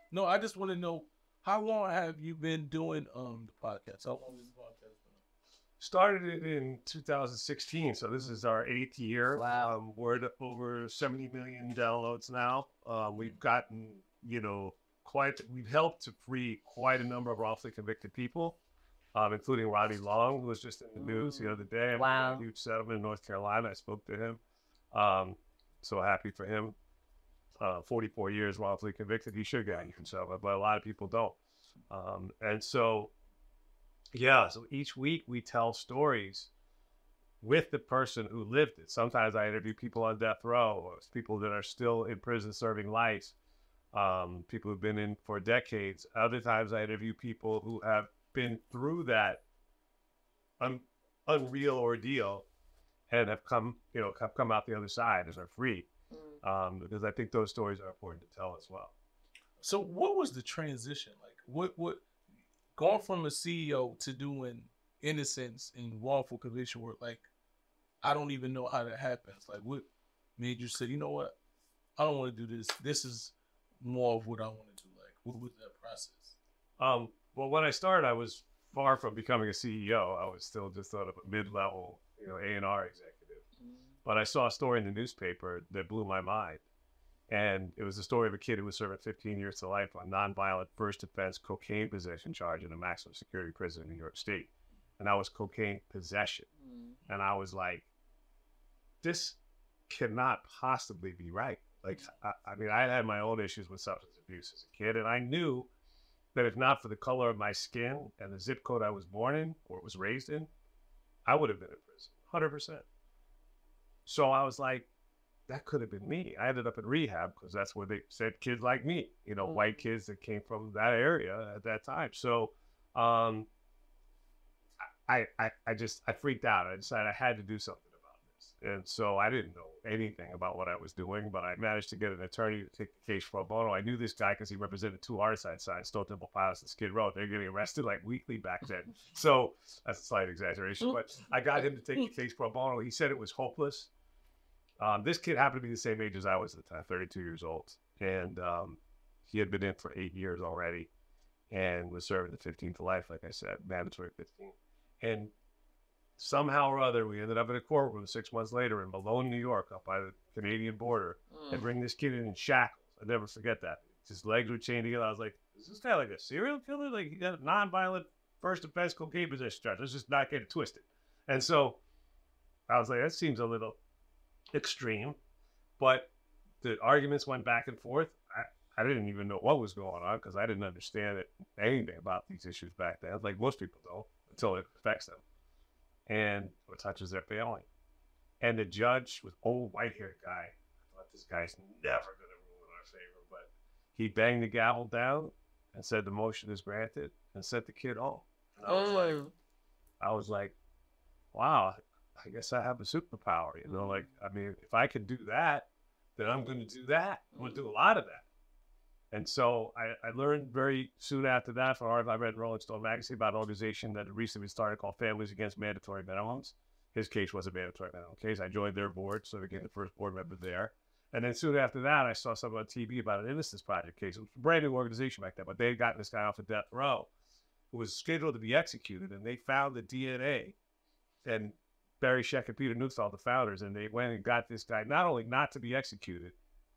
J: No, I just want to know, how long have you been doing um the podcast? How long is the podcast been?
S: Started it in two thousand sixteen, so this is our eighth year. Wow. Um, we're at over seventy million downloads now. Um, we've gotten, you know, quite, we've helped to free quite a number of wrongfully convicted people, um, including Rodney Long, who was just in the news the other day.
R: Wow.
S: A huge settlement in North Carolina. I spoke to him. Um, so happy for him. Uh, forty-four years wrongfully convicted. He should get out himself, but a lot of people don't. Um, and so, yeah, so each week we tell stories with the person who lived it. Sometimes I interview people on death row, or people that are still in prison serving life, um, people who've been in for decades. Other times I interview people who have been through that un- unreal ordeal and have come, you know, have come out the other side and are free. Um, because I think those stories are important to tell as well.
J: So what was the transition like? What what going from a C E O to doing innocence and wrongful conviction work? Like, I don't even know how that happens. Like, what made you say, you know what, I don't want to do this. This is more of what I want to do. Like, what was that process?
S: Um, well, when I started, I was far from becoming a C E O. I was still just sort of a mid-level, you know, A and R executive. But I saw a story in the newspaper that blew my mind. And it was the story of a kid who was serving fifteen years to life on nonviolent first offense cocaine possession charge in a maximum security prison in New York State. And that was cocaine possession. Mm. And I was like, this cannot possibly be right. Like, I, I mean, I had my own issues with substance abuse as a kid. And I knew that if not for the color of my skin and the zip code I was born in or was raised in, I would have been in prison, one hundred percent. So I was like, that could have been me. I ended up in rehab because that's where they said kids like me, you know, mm-hmm. white kids that came from that area at that time. So um, I, I, I just, I freaked out. I decided I had to do something about this. And so I didn't know anything about what I was doing, but I managed to get an attorney to take the case pro bono. I knew this guy because he represented two Artside signs, Stone Temple Pilots and Skid Row. They're getting arrested like weekly back then. So that's a slight exaggeration, but I got him to take the case pro bono. He said it was hopeless. Um, this kid happened to be the same age as I was at the time, thirty-two years old. And um, he had been in for eight years already and was serving the fifteen to life, like I said, mandatory fifteen. And somehow or other, we ended up in a courtroom six months later in Malone, New York, up by the Canadian border, mm. and bring this kid in in shackles. I'll never forget that. His legs were chained together. I was like, is this guy like a serial killer? Like, he got a nonviolent first offense cocaine possession charge. Let's just not get it twisted. And so I was like, that seems a little extreme, but the arguments went back and forth. I, I didn't even know what was going on because I didn't understand it, anything about these issues back then, like most people don't, until it affects them and or touches their family. And the judge was old white-haired guy. I thought this guy's never going to rule in our favor, but he banged the gavel down and said the motion is granted and sent the kid home. I was, oh. like, I was like, wow, I guess I have a superpower, you know, like, I mean, if I could do that, then I'm going to do that. I'm going to do a lot of that. And so I, I learned very soon after that from I read Rolling Stone magazine about an organization that recently started called Families Against Mandatory Minimums. His case was a mandatory minimum case. I joined their board, so I became the first board member there. And then soon after that, I saw something on T V about an Innocence Project case. It was a brand new organization back then, but they had gotten this guy off of death row who was scheduled to be executed, and they found the D N A. And Barry Scheck and Peter Neufeld, the founders, and they went and got this guy not only not to be executed,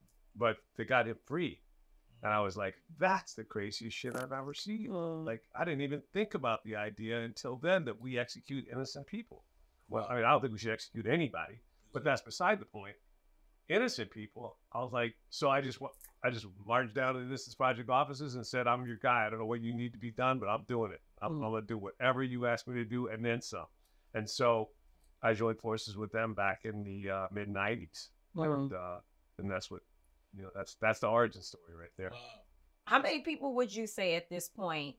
S: but they got him free. And I was like, that's the craziest shit I've ever seen. Oh. Like, I didn't even think about the idea until then that we execute innocent people. Well, I mean, I don't think we should execute anybody, but that's beside the point. Innocent people, I was like, so I just I just marched down to the Innocence Project offices and said, I'm your guy. I don't know what you need to be done, but I'm doing it. I'm, mm. I'm going to do whatever you ask me to do and then some. And so I joined forces with them back in the uh, mid nineties, wow. and, uh, and that's what you know. That's that's the origin story right there.
R: How many people would you say at this point,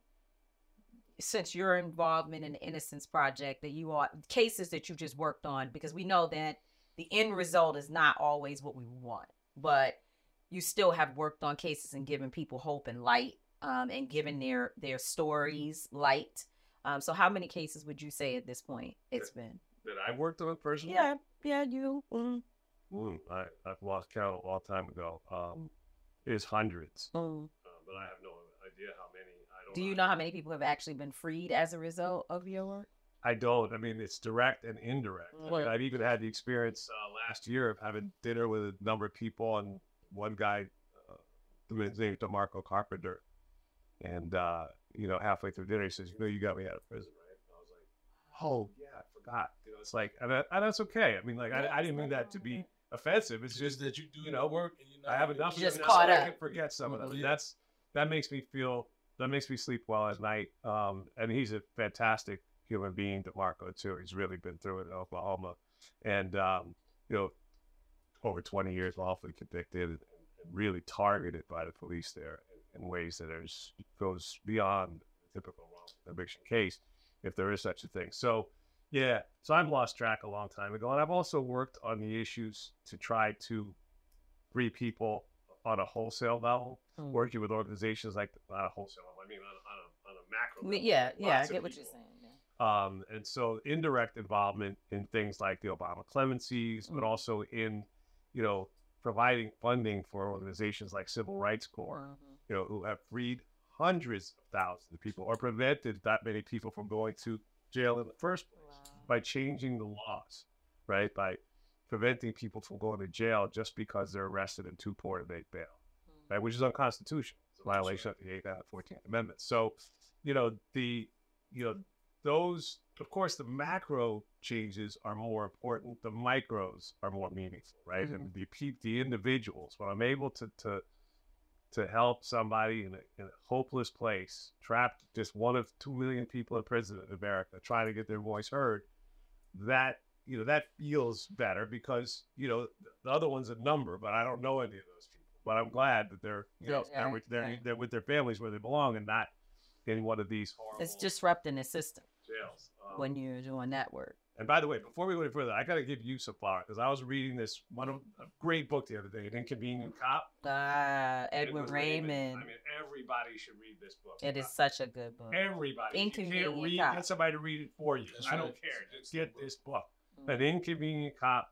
R: since your involvement in the Innocence Project, that you are cases that you just worked on? Because we know that the end result is not always what we want, but you still have worked on cases and given people hope and light, um, and given their their stories light. Um, so how many cases would you say at this point it's been?
S: That I worked on personally?
R: Yeah, yeah, you. Mm.
S: Mm, I, I've lost count a long time ago. Um, it is hundreds. Mm. Um, but I have no idea how many. I don't.
R: Do you know how many people have actually been freed as a result of your work?
S: I don't. I mean, it's direct and indirect. I mean,
R: Right.
S: I've even had the experience uh, last year of having dinner with a number of people, and one guy, uh, his name is DeMarco Carpenter, and uh, you know, halfway through dinner, he says, "You know, you got me out of prison, right?" And I was like, "Oh yeah, I forgot." You know, it's like, and, that, and that's okay. I mean, like, I, I didn't mean that to be offensive. It's just that you do, you know, work. And you know, I have enough.
R: You just
S: enough
R: caught
S: that I
R: up.
S: can forget some of them. And that's that makes me feel. That makes me sleep well at night. Um, and he's a fantastic human being, DeMarco, too. He's really been through it in Oklahoma. And, um, you know, over twenty years lawfully convicted and, and really targeted by the police there in, in ways that is, goes beyond the typical wrongful conviction case, if there is such a thing. So, yeah, so I've lost track a long time ago. And I've also worked on the issues to try to free people on a wholesale level,
R: Mm.
S: working with organizations like, not a wholesale level, I mean, on, on, a, on a macro level.
R: Yeah, yeah, I
S: Lots of
R: get what you're
S: people.
R: saying. Yeah.
S: Um, and so indirect involvement in things like the Obama clemencies, but
R: Mm.
S: also in, you know, providing funding for organizations like Civil Rights Corps,
R: Mm-hmm.
S: you know, who have freed hundreds of thousands of people or prevented that many people from going to jail in the first place by changing the laws, right? By preventing people from going to jail just because they're arrested and too poor to make bail, right? Which is unconstitutional. It's a violation of the eighth and fourteenth Amendment. So, you know, the, you know, those, of course, the macro changes are more important. The micros are more meaningful, right?
R: Mhm.
S: And the pe- the individuals, when I'm able to to to help somebody in a, in a hopeless place, trapped, just one of two million people in prison in America, trying to get their voice heard, that, you know, that feels better because, you know, the other one's a number, but I don't know any of those people. But I'm glad that they're, you know,
R: Yeah,
S: they're, with, they're,
R: right.
S: they're with their families where they belong and not in one of these horrible
R: It's disrupting the system
S: jails. Um,
R: when you're doing that work.
S: and by the way, before we go any further, I got to give you some flowers because I was reading this one of a great book the other day, An Inconvenient Cop.
R: Ah, Edwin
S: Edward
R: Raymond.
S: I mean, everybody should read this book.
R: It is such a good book.
S: Everybody. If you can't
R: Inconvenient
S: read,
R: Cop.
S: get somebody to read it for you.
J: That's
S: I don't
J: right.
S: care. Just get this book. An Inconvenient Cop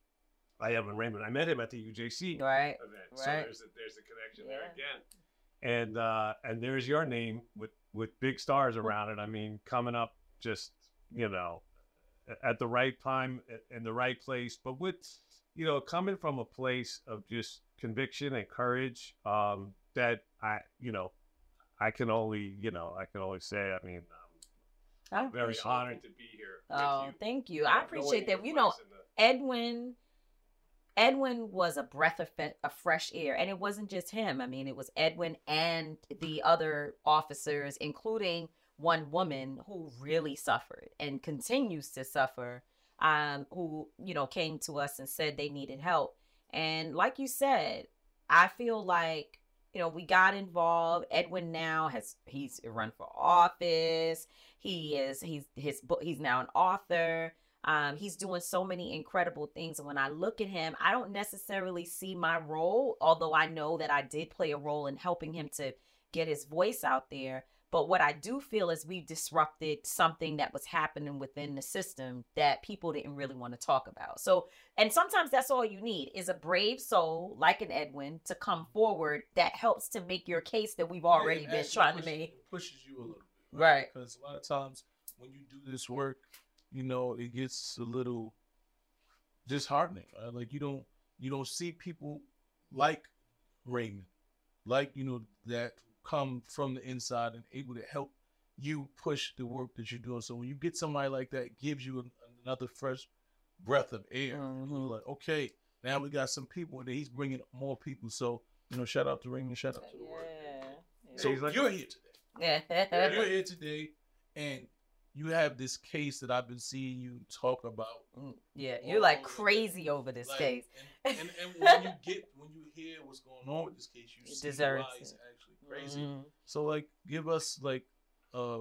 S: by Edwin Raymond. I met him at the U J C
R: Right.
S: event. So
R: Right.
S: there's a, there's a connection
R: Yeah.
S: there again. And uh, and there's your name with, with big stars around it. I mean, coming up just, you know, at the right time, in the right place, but with, you know, coming from a place of just conviction and courage, um, that I, you know, I can only, you know, I can only say, I mean,
R: I
S: I'm very
R: appreciate
S: honored
R: it.
S: to be here. with
R: Oh,
S: you.
R: thank you.
S: Uh,
R: I
S: knowing
R: appreciate
S: your
R: that. You know,
S: place in the-
R: Edwin, Edwin was a breath of, fe- of fresh air, and it wasn't just him. I mean, it was Edwin and the other officers, including one woman who really suffered and continues to suffer. Um, who you know came to us and said they needed help, and like you said, I feel like you know we got involved. Edwin now has he's run for office. He is he's his book. He's now an author. Um, he's doing so many incredible things. And when I look at him, I don't necessarily see my role, although I know that I did play a role in helping him to get his voice out there. But what I do feel is we disrupted something that was happening within the system that people didn't really want to talk about. So, and sometimes that's all you need is a brave soul like an Edwin to come forward that helps to make your case that we've already
J: Yeah,
R: been
J: actually
R: trying
J: push-
R: to make.
J: it pushes you a little bit,
R: Right.
J: Because a lot of times when you do this work, you know, it gets a little disheartening. Right? Like you don't you don't see people like Raymond, like you know that come from the inside and able to help you push the work that you're doing. So when you get somebody like that, it gives you an, another fresh breath of air.
R: Mm-hmm.
J: You're like, okay, now we got some people, and he's bringing more people. So you know, shout out to Raymond, shout out to the work. So
S: He's like-
J: you're here today.
R: Yeah.
J: You're here today, and you have this case that I've been seeing you talk about.
R: Yeah, you're like crazy over this
J: Like,
R: case.
J: And, and, and when you get when you hear what's going on with this case, you
R: It
J: see
R: deserves
J: why it's
R: it.
J: actually crazy.
R: Mhm.
J: So, like, give us like a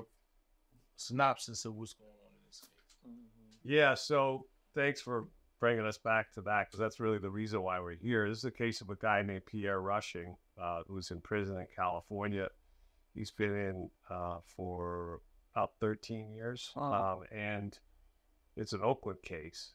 J: synopsis of what's going on in this case.
S: Yeah, so thanks for bringing us back to that because that's really the reason why we're here. This is a case of a guy named Pierre Rushing, uh, who's in prison in California. He's been in uh, for about thirteen years,
R: Wow.
S: um, and it's an Oakland case.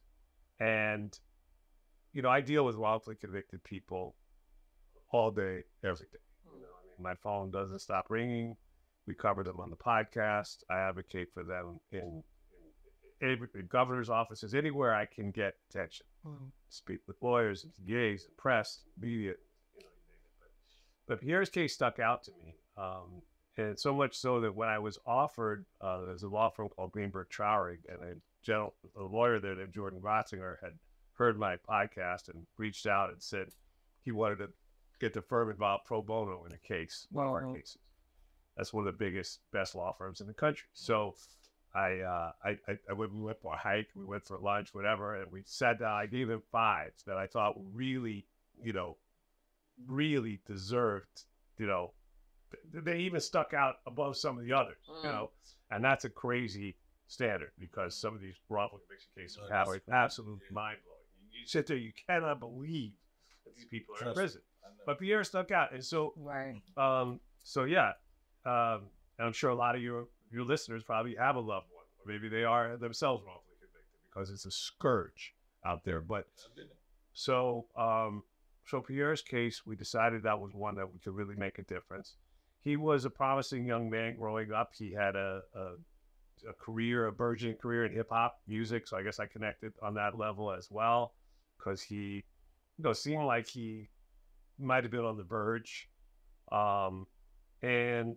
S: And, you know, I deal with wrongfully convicted people all day, every day. You know, I mean, my phone doesn't stop ringing. We cover them on the podcast. I advocate for them in, in, in, in governor's offices, anywhere I can get attention. Mm-hmm. Speak with lawyers, and D As, and press, media. You know, but, but Pierre's case stuck out to me. Um, and so much so that when I was offered, uh, there's a law firm called Greenberg Traurig, and a, general, a lawyer there named Jordan Rotzinger had heard my podcast and reached out and said he wanted to get the firm involved pro bono in a case, one of our cases. That's one of the biggest, best law firms in the country. So I, uh, I, I, I went, we went for a hike, we went for lunch, whatever, and we sat down. I gave him five that I thought really, you know, really deserved, you know, they even stuck out above some of the others, mm. you know, and that's a crazy standard because some of these wrongful conviction cases no, have are absolutely yeah. mind blowing. You, you sit there, you cannot believe that these people are Trust in prison. But Pierre stuck out, and so,
R: right.
S: um, so yeah. Um, and I'm sure a lot of your, your listeners probably have a loved one, or maybe they are themselves wrongfully convicted because it's a scourge out there. But so, um, so Pierre's case, we decided that was one that we could really make a difference. He was a promising young man growing up. He had a, a, a career, a burgeoning career in hip hop music. So I guess I connected on that level as well because he, you know, seemed like he might have been on the verge. Um, and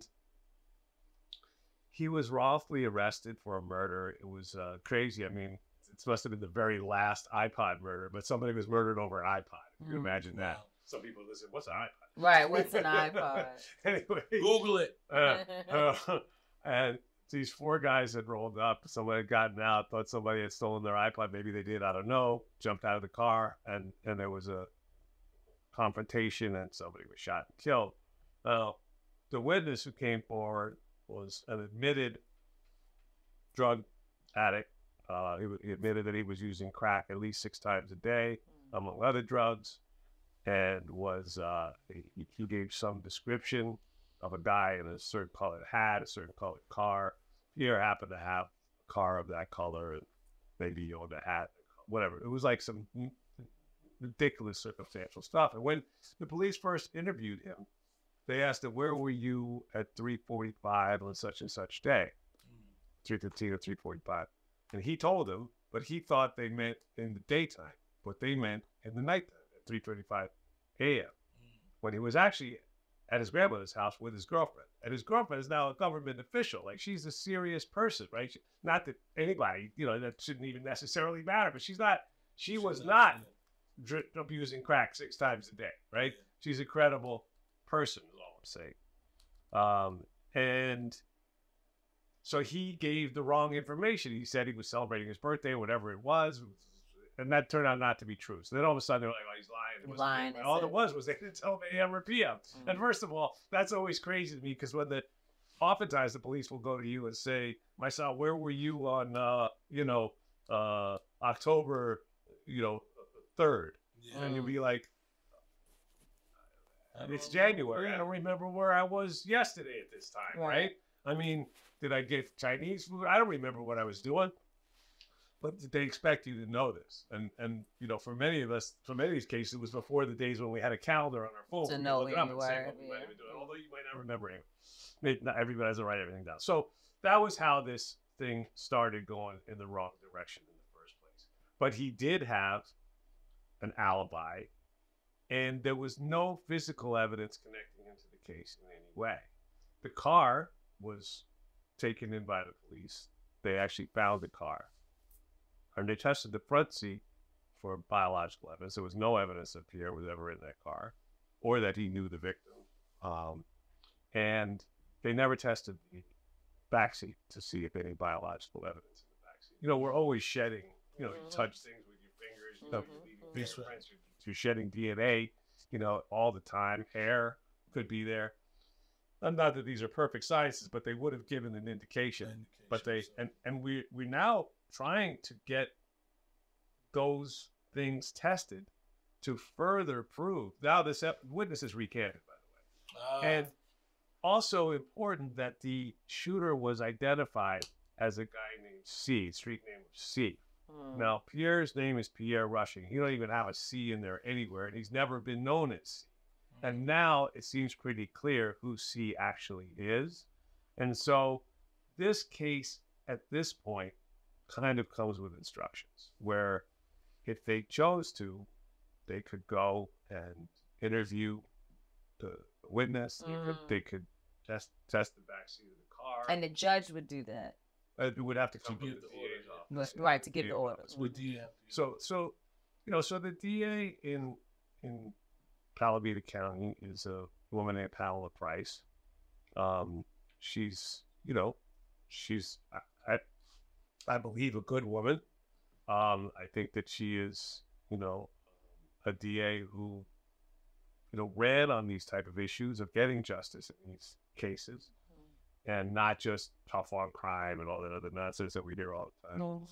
S: he was wrongfully arrested for a murder. It was uh, crazy. I mean, it must have been the very last iPod murder, but somebody was murdered over an iPod. If you can imagine that. Some people listen, what's an iPod?
R: Right, what's an iPod?
S: Anyway.
J: Google it.
S: Uh, uh, and these four guys had rolled up. Somebody had gotten out, thought somebody had stolen their iPod. Maybe they did, I don't know. Jumped out of the car, and, and there was a confrontation, and somebody was shot and killed. Well, the witness who came forward was an admitted drug addict. Uh, he, he admitted that he was using crack at least six times a day, among other drugs, and was uh, he, he gave some description of a guy in a certain colored hat, a certain colored car. Pierre happened to have a car of that color, and maybe he owned a hat, whatever. It was like some ridiculous circumstantial stuff. And when the police first interviewed him, they asked him, where were you at three forty-five on such and such day? three fifteen or three forty-five. And he told them, but he thought they meant in the daytime, but they meant in the nighttime at three thirty-five a.m. when he was actually at his grandmother's house with his girlfriend. And his girlfriend is now a government official. Like, she's a serious person, right? She, not that anybody, you know, that shouldn't even necessarily matter, but she's not, she she's was not, not dri- abusing crack six times a day, right? Yeah. She's a credible person, is all I'm saying. Um, and so he gave the wrong information. He said he was celebrating his birthday, whatever it was, and that turned out not to be true. So then all of a sudden they're like, "Oh, he's lying." It
R: lying.
S: And all it was was they didn't tell him A M or P M. Mm-hmm. And first of all, that's always crazy to me because when the oftentimes the police will go to you and say, "My son, where were you on, uh, you know, uh, October, you know, third?" Yeah. And you'll be like, "It's January. I don't remember where I was yesterday at this time, right?" right? I mean, did I get Chinese food? I don't remember what I was doing. But they expect you to know this. And, and you know, for many of us, for many of these cases, it was before the days when we had a calendar on our phone.
R: To know where you were.
S: Yeah. Although you might not remember it. Maybe not everybody doesn't write everything down. So that was how this thing started going in the wrong direction in the first place. But he did have an alibi, and there was no physical evidence connecting him to the case in any way. The car was taken in by the police. They actually found the car. And they tested the front seat for biological evidence. There was no evidence that Pierre was ever in that car or that he knew the victim. Um, and they never tested the backseat to see if any biological evidence in the backseat. You know, we're always shedding, you know, you touch things with your fingers, you know, mm-hmm. fingerprints, you're, you're shedding D N A, you know, all the time. Hair could be there. And not that these are perfect sciences, but they would have given an indication. indication but they, and, and we, we now trying to get those things tested to further prove. Now this ep- witness is recanted, by the way. Uh. And also important that the shooter was identified as a guy named C, street name of C. Hmm. Now, Pierre's name is Pierre Rushing. He don't even have a C in there anywhere, and he's never been known as C. And now it seems pretty clear who C actually is. And so this case at this point kind of comes with instructions where if they chose to, they could go and interview the witness.
R: Mm.
S: They, could, they could test test the backseat of the car.
R: And the judge would do that.
S: Uh, It would have to come from the D A's office.
R: Right, to give the orders.
J: With D A.
S: So, so you know, so the D A in in Alameda County is a woman named Pamela Price. Um, she's, you know, she's I, I, I believe a good woman. Um, I think that she is, you know, a D A who, you know, ran on these type of issues of getting justice in these cases, mm-hmm. and not just tough on crime and all that other nonsense that we hear all the time.
R: No.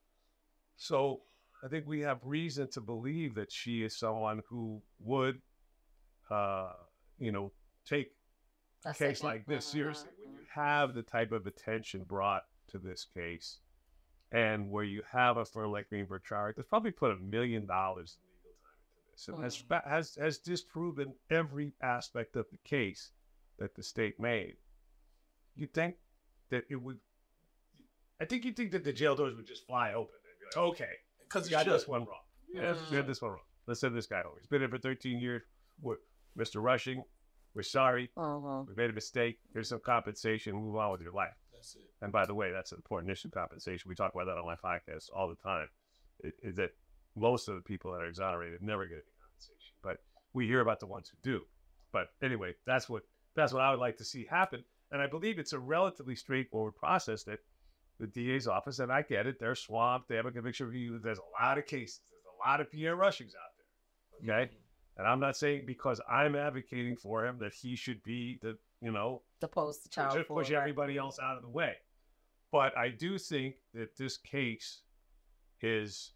S: So I think we have reason to believe that she is someone who would, uh, you know, take a, a case second. like this uh-huh. seriously. When you have the type of attention brought to this case, and where you have a firm like Greenberg Traurig that's probably put a million dollars in legal time into this, and mm-hmm. has, has has disproven every aspect of the case that the state made, you think that it would? I think you think that the jail doors would just fly open and be like, okay, because you got this one wrong. Yeah, we had this one wrong. Let's send this guy over. He's been here for thirteen years. We're, Mister Rushing, we're sorry. Uh-huh. We made a mistake. Here's some compensation. Move on with your life. That's it. And by the way, that's an important issue, compensation. We talk about that on my podcast all the time. It, is that most of the people that are exonerated never get any compensation, but we hear about the ones who do. But anyway, that's what that's what I would like to see happen. And I believe it's a relatively straightforward process that the D A's office, and I get it, they're swamped. They have a conviction review. There's a lot of cases. There's a lot of Pierre Rushings out there. Okay. Mm-hmm. And I'm not saying because I'm advocating for him that he should be the, you know,
R: the poster child
S: push, push everybody else out of the way. But I do think that this case is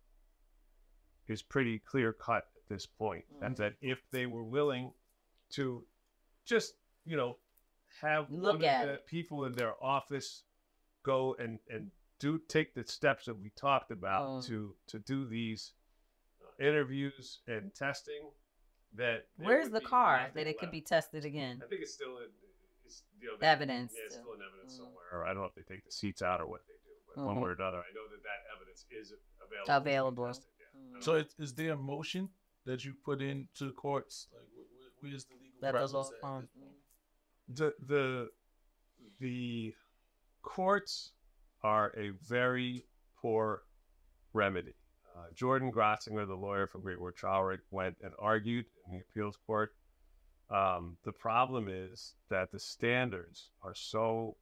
S: is pretty clear cut at this point. Mm-hmm. And that if they were willing to just, you know, have
R: look
S: one
R: at
S: of the people in their office go and, and do take the steps that we talked about oh. to to do these interviews and testing, that
R: where's the car that it could be tested again?
S: I think it's still in it's, you know,
R: evidence.
S: Yeah, it's still in evidence mm. somewhere. Or I don't know if they take the seats out or what they do, but mm-hmm. one way or another, I know that that evidence is available.
R: Available.
S: Yeah.
J: Mm. So it, is there a motion that you put into the courts? Like, where, where's the legal
R: that
J: process?
R: Um,
S: the the the courts are a very poor remedy. Uh, Jordan Grotzinger, the lawyer from Greenberg Traurig, went and argued in the appeals court. Um, the problem is that the standards are so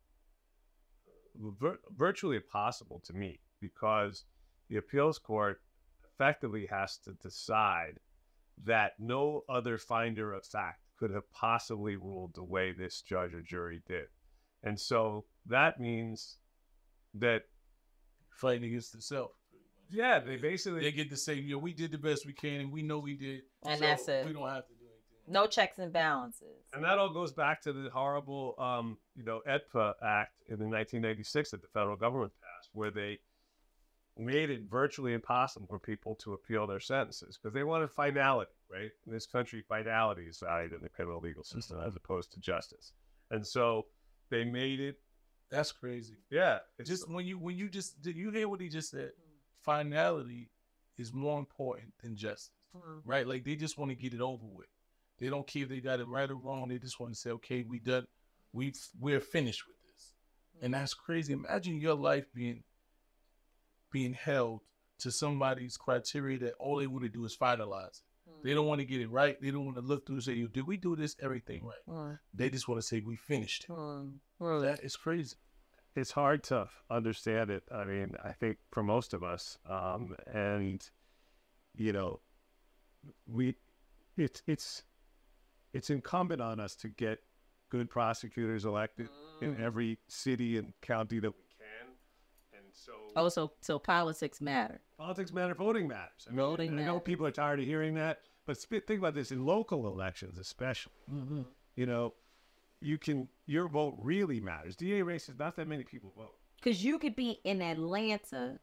S: vir- virtually impossible to meet because the appeals court effectively has to decide that no other finder of fact could have possibly ruled the way this judge or jury did. And so that means that
J: fighting against itself.
S: Yeah, they basically
J: they get to say, you know, we did the best we can, and we know we did,
R: and
J: so
R: that's it.
J: We don't have to do anything.
R: No checks and balances.
S: And that all goes back to the horrible, um, you know, E D P A Act in the nineteen ninety-six that the federal government passed, where they made it virtually impossible for people to appeal their sentences because they wanted finality, right? In this country, finality is valued in the criminal legal system as opposed to justice, and so they made it.
J: That's crazy.
S: Yeah,
J: it's just when you when you just did you hear what he just said? Finality is more important than justice, mm-hmm. right? Like they just want to get it over with. They don't care if they got it right or wrong. They just want to say, okay, we done, we we're finished with this, mm-hmm. and that's crazy. Imagine your life being being held to somebody's criteria that all they want to do is finalize it. Mm-hmm. They don't want to get it right. They don't want to look through and say, "Yo, did we do this everything right?" Mm-hmm. They just want to say we finished it. Mm-hmm. Well, that is crazy.
S: It's hard to understand it. I mean, I think for most of us, um, and you know, we it's it's it's incumbent on us to get good prosecutors elected mm. in every city and county that we can. And so,
R: oh, so so politics matter.
S: Politics matter. Voting matters. I mean,
R: voting
S: I
R: matters.
S: know people are tired of hearing that, but think about this in local elections, especially.
R: Mm-hmm.
S: You know. You can, your vote really matters. D A races, not that many people vote.
R: Because you could be in Atlanta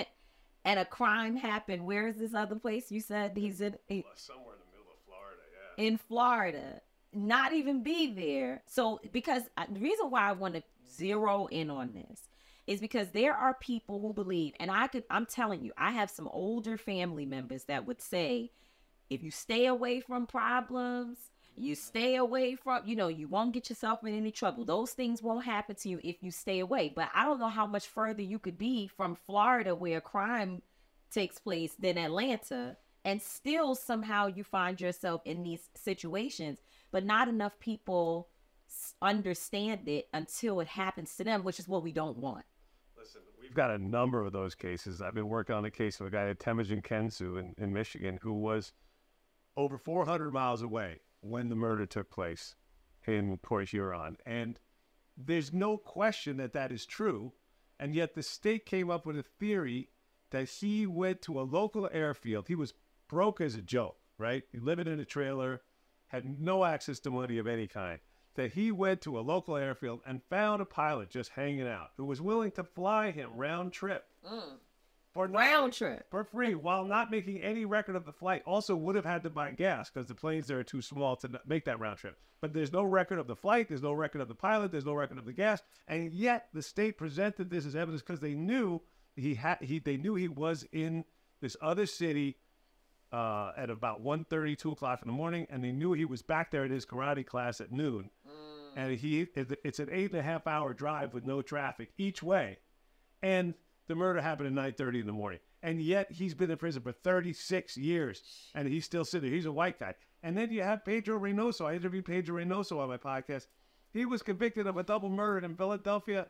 R: and a crime happened. Where is this other place you said he's in? He,
S: well, somewhere in the middle of Florida,
I: in Florida, not even be there. So because I, the reason why I want to zero in on this is because there are people who believe, and I could, I'm telling you, I have some older family members that would say, if you stay away from problems, you stay away from, you know, you won't get yourself in any trouble. Those things won't happen to you if you stay away. But I don't know how much further you could be from Florida where crime takes place than Atlanta. And still somehow you find yourself in these situations, but not enough people understand it until it happens to them, which is what we don't want.
S: Listen, we've got a number of those cases. I've been working on a case of a guy at Temujin Kensu in, in Michigan who was over four hundred miles away when the murder took place in Port Huron. And there's no question that that is true. And yet the state came up with a theory that he went to a local airfield. He was broke as a joke, right? He lived in a trailer, had no access to money of any kind. That he went to a local airfield and found a pilot just hanging out who was willing to fly him round trip.
I: Mm.
S: For
I: round trip.
S: For free, while not making any record of the flight. Also would have had to buy gas because the planes there are too small to make that round trip. But there's no record of the flight, there's no record of the pilot, there's no record of the gas. And yet the state presented this as evidence because they knew he had he they knew he was in this other city uh, at about one thirty, two o'clock in the morning, and they knew he was back there at his karate class at noon. Mm. And he it's an eight and a half hour drive with no traffic each way. And the murder happened at nine thirty in the morning. And yet he's been in prison for thirty-six years, and he's still sitting there. He's a white guy. And then you have Pedro Reynoso. I interviewed Pedro Reynoso on my podcast. He was convicted of a double murder in Philadelphia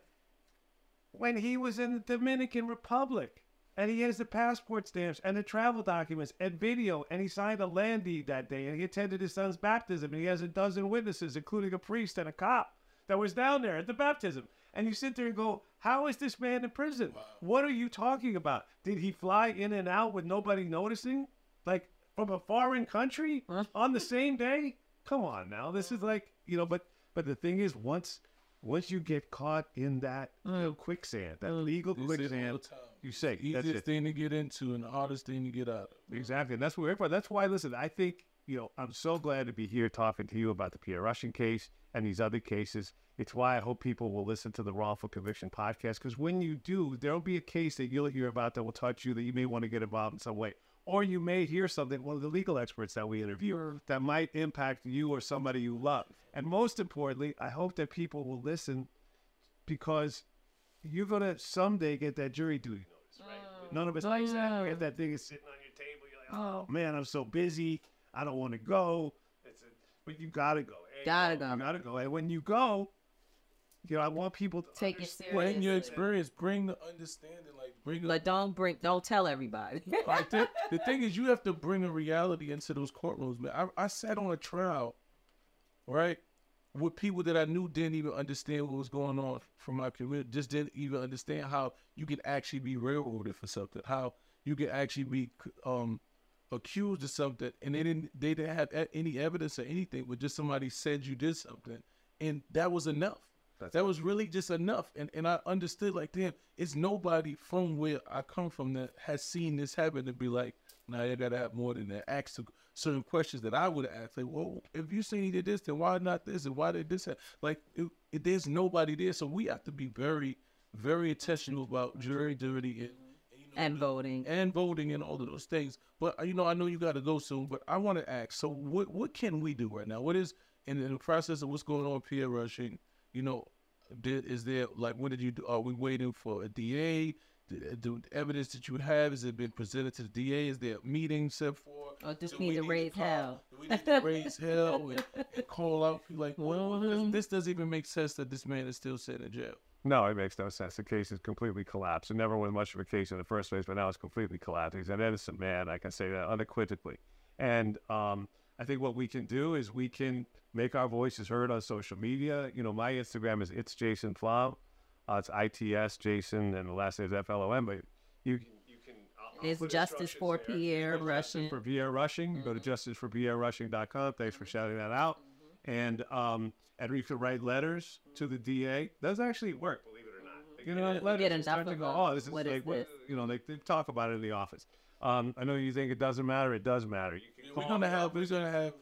S: when he was in the Dominican Republic. And he has the passport stamps and the travel documents and video, and he signed a land deed that day, and he attended his son's baptism, and he has a dozen witnesses, including a priest and a cop that was down there at the baptism. And you sit there and go, how is this man in prison? Wow. What are you talking about? Did he fly in and out with nobody noticing? Like, from a foreign country on the same day? Come on now. This is like, you know, but but the thing is, once once you get caught in that mm. quicksand, that legal
J: this
S: quicksand, you say,
J: the
S: that's
J: easiest
S: it.
J: thing to get into and the hardest thing to get out of.
S: Exactly. And that's where everybody, that's why, listen, I think, you know, I'm so glad to be here talking to you about the Pierre Russian case and these other cases. It's why I hope people will listen to the Wrongful Conviction podcast, because when you do, there'll be a case that you'll hear about that will touch you, that you may want to get involved in some way. Or you may hear something, one of the legal experts that we interview, that might impact you or somebody you love. And most importantly, I hope that people will listen, because you're going to someday get that jury duty notice, right? None of us get that thing is sitting on your table. You're like, oh, man, I'm so busy. I don't want to go. It's a, but you got to go. Hey,
I: gotta go.
S: You got to go. And when you go, you know, I want people to
I: take it seriously.
J: Well, in your experience, bring the understanding, like bring.
I: But don't bring, don't tell everybody.
J: Like the, the thing is, you have to bring a reality into those courtrooms, man. I, I sat on a trial, right, with people that I knew didn't even understand what was going on from my community. Just didn't even understand how you can actually be railroaded for something, how you can actually be um accused of something, and they didn't they didn't have any evidence or anything, but just somebody said you did something, and that was enough. That's that was really just enough. And and I understood, like, damn, it's nobody from where I come from that has seen this happen to be like, nah, you gotta have more than that. Ask certain questions that I would have asked. Like, well, if you seen he did this, then why not this? And why did this happen? Like, it, it, there's nobody there. So we have to be very, very intentional about jury duty and, and, you know,
I: and voting.
J: And voting and all of those things. But, you know, I know you got to go soon, but I want to ask, so what what can we do right now? What is, in, in the process of what's going on with Pierre Rushing, you know, did, is there, like, what did you do? Are we waiting for a D A? The, the evidence that you have, has it been presented to the D A? Is there a meeting set for?
I: Or just need to raise hell?
J: Do we need to raise hell and, and call out? Like, well, this, this doesn't even make sense that this man is still sitting in jail.
S: No, it makes no sense. The case is completely collapsed. It never was much of a case in the first place, but now it's completely collapsed. He's an innocent man. I can say that unequivocally. And um, I think what we can do is we can make our voices heard on social media. You know, my Instagram is It's Jason Flom. Uh, it's I T S Jason, and the last name is F L O M. But you can, you can. I'll,
I: It's Justice for there. Pierre Rushing.
S: For Pierre Rushing, mm-hmm. Go to justice for pierre rushing dot com. Thanks for shouting that out. Mm-hmm. And um, and you can write letters to the D A. Those actually work, believe it or not. Mm-hmm. You know, yeah. letters.
I: Get enough of
S: go, oh, this is
I: what
S: like,
I: is
S: what,
I: this?
S: You know, they, they talk about it in the office. Um, I know you think it doesn't matter. It does matter. You can
J: we're gonna have. We're gonna have.
I: We're gonna,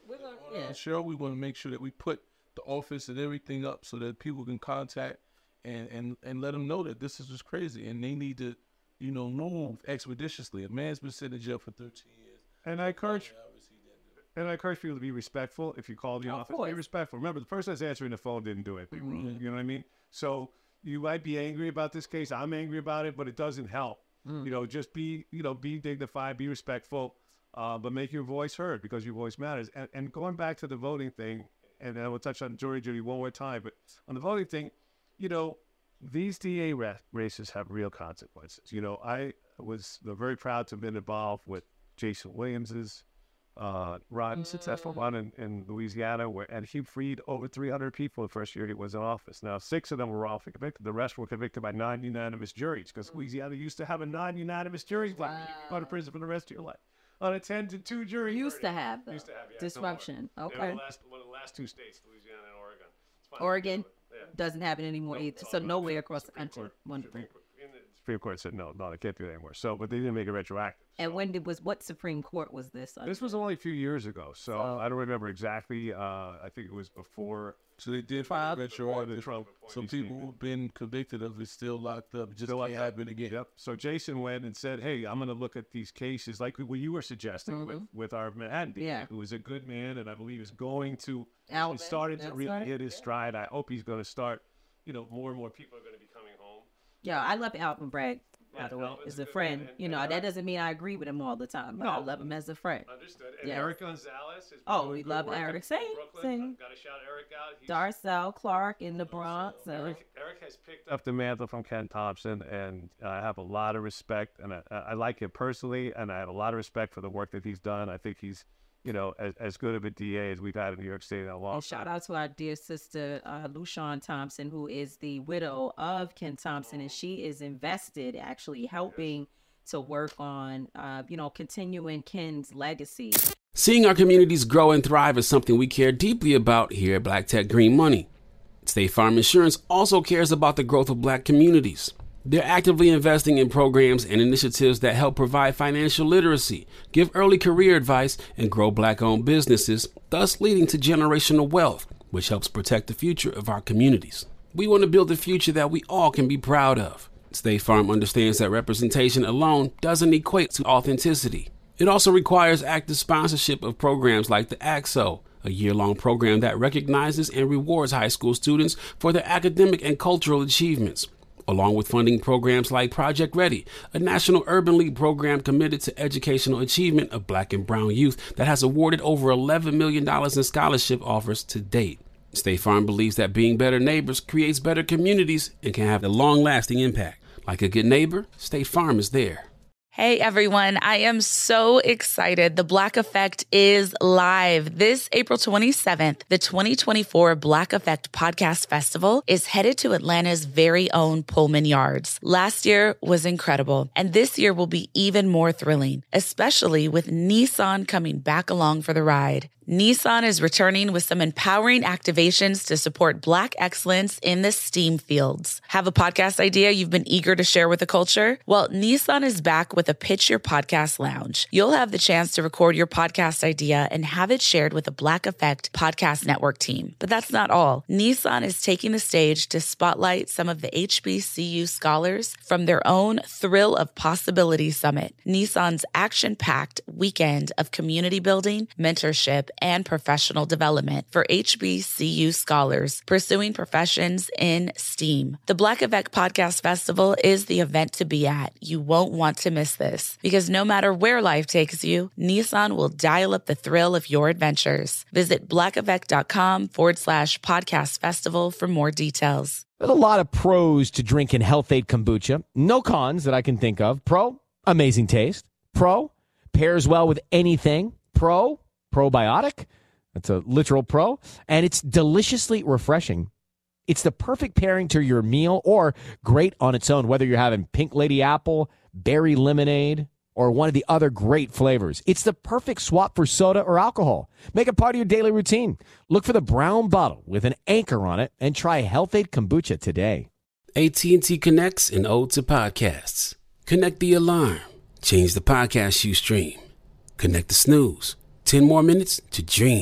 J: on our show, we want to make sure that we put the office and everything up so that people can contact and, and, and let them know that this is just crazy and they need to, you know, move expeditiously. A man's been sitting in jail for thirteen years.
S: And I encourage, and I encourage people to be respectful. If you call the office, be respectful. Remember, the person that's answering the phone didn't do anything wrong.
J: Mm-hmm.
S: You know what I mean? So you might be angry about this case. I'm angry about it, but it doesn't help. Mm. You know, just be, you know, be dignified, be respectful, uh, but make your voice heard because your voice matters. And, and going back to the voting thing, and then we'll touch on jury duty one more time, but on the voting thing, you know, these D A ra- races have real consequences. You know, I was very proud to have been involved with Jason Williams's uh, run, successful run in, in Louisiana, where and he freed over three hundred people the first year he was in office. Now, six of them were all convicted. The rest were convicted by non-unanimous juries because Louisiana used to have a non-unanimous jury. Wow. Like, you go to prison for the rest of your life. On a ten to two jury.
I: Used to have, though.
S: Used to have, yeah.
I: Disruption.
S: No
I: Okay.
S: One of, the last, one of the last two states, Louisiana and Oregon.
I: Oregon
S: yeah.
I: doesn't happen anymore either. So nowhere across the country. Wonderful.
S: Supreme Court said no, no, they can't do that anymore. So, but they didn't make it retroactive.
I: And when did was what Supreme Court was this?
S: This was only a few years ago, so, so I don't remember exactly. Uh, I think it was before.
J: So they did five retroactive. So people who've been convicted of it still locked up. Just
S: still
J: can't happen again.
S: Yep. So Jason went and said, "Hey, I'm going to look at these cases like what you were suggesting mm-hmm. with, with our Manhattan D A, yeah. who was a good man, and I believe is going to. Alvin, he started to really hit his stride. I hope he's going to start. You know, more and more people are going to be coming home.
I: Yeah, I love Alvin Bragg. By the way, as a friend, and, and, you know, and that doesn't mean I agree with him all the time. But no, I love him as a friend.
S: Understood. And yes. Eric Gonzalez is
I: oh, we love Eric. Same, same.
S: Got to shout Eric out. He's,
I: Darcel Clark in the Bronx.
S: So Eric, Eric has picked up the mantle from Ken Thompson, and I have a lot of respect, and I, I like him personally, and I have a lot of respect for the work that he's done. I think he's, you know, as, as good of a D A as we've had in New York State in a long
I: and
S: time.
I: Shout out to our dear sister, uh, Lushawn Thompson, who is the widow of Ken Thompson, and she is invested, actually helping yes. to work on, uh, you know, continuing Ken's legacy.
G: Seeing our communities grow and thrive is something we care deeply about here at Black Tech Green Money. State Farm Insurance also cares about the growth of Black communities. They're actively investing in programs and initiatives that help provide financial literacy, give early career advice, and grow Black-owned businesses, thus leading to generational wealth, which helps protect the future of our communities. We want to build a future that we all can be proud of. State Farm understands that representation alone doesn't equate to authenticity. It also requires active sponsorship of programs like the A X O, a year-long program that recognizes and rewards high school students for their academic and cultural achievements, along with funding programs like Project Ready, a National Urban League program committed to educational achievement of Black and brown youth that has awarded over eleven million dollars in scholarship offers to date. State Farm believes that being better neighbors creates better communities and can have a long-lasting impact. Like a good neighbor, State Farm is there.
B: Hey everyone, I am so excited. The Black Effect is live. This April twenty-seventh, the twenty twenty-four Black Effect Podcast Festival is headed to Atlanta's very own Pullman Yards. Last year was incredible, and this year will be even more thrilling, especially with Nissan coming back along for the ride. Nissan is returning with some empowering activations to support Black excellence in the STEAM fields. Have a podcast idea you've been eager to share with the culture? Well, Nissan is back with a Pitch Your Podcast Lounge. You'll have the chance to record your podcast idea and have it shared with the Black Effect Podcast Network team. But that's not all. Nissan is taking the stage to spotlight some of the H B C U scholars from their own Thrill of Possibility Summit, Nissan's action-packed weekend of community building, mentorship, and professional development for H B C U scholars pursuing professions in STEAM. The Black Effect Podcast Festival is the event to be at. You won't want to miss this because no matter where life takes you, Nissan will dial up the thrill of your adventures. Visit blackeffect.com forward slash podcast festival for more details.
M: There's a lot of pros to drinking Health Aid Kombucha. No cons that I can think of. Pro, amazing taste. Pro, pairs well with anything. Pro, probiotic. That's a literal pro. And it's deliciously refreshing. It's the perfect pairing to your meal or great on its own, whether you're having pink lady apple, berry lemonade, or one of the other great flavors. It's the perfect swap for soda or alcohol. Make it part of your daily routine. Look for the brown bottle with an anchor on it and try Health Aid Kombucha today.
G: A T and T connects an ode to podcasts. Connect the alarm. Change the podcast you stream. Connect the snooze. ten more minutes to dream.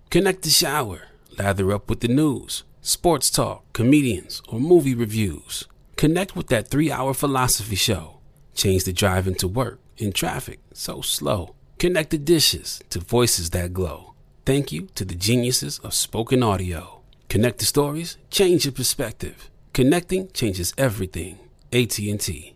G: Connect the shower. Lather up with the news, sports talk, comedians, or movie reviews. Connect with that three-hour philosophy show. Change the drive into work in traffic so slow. Connect the dishes to voices that glow. Thank you to the geniuses of spoken audio. Connect the stories, change your perspective. Connecting changes everything. A T and T.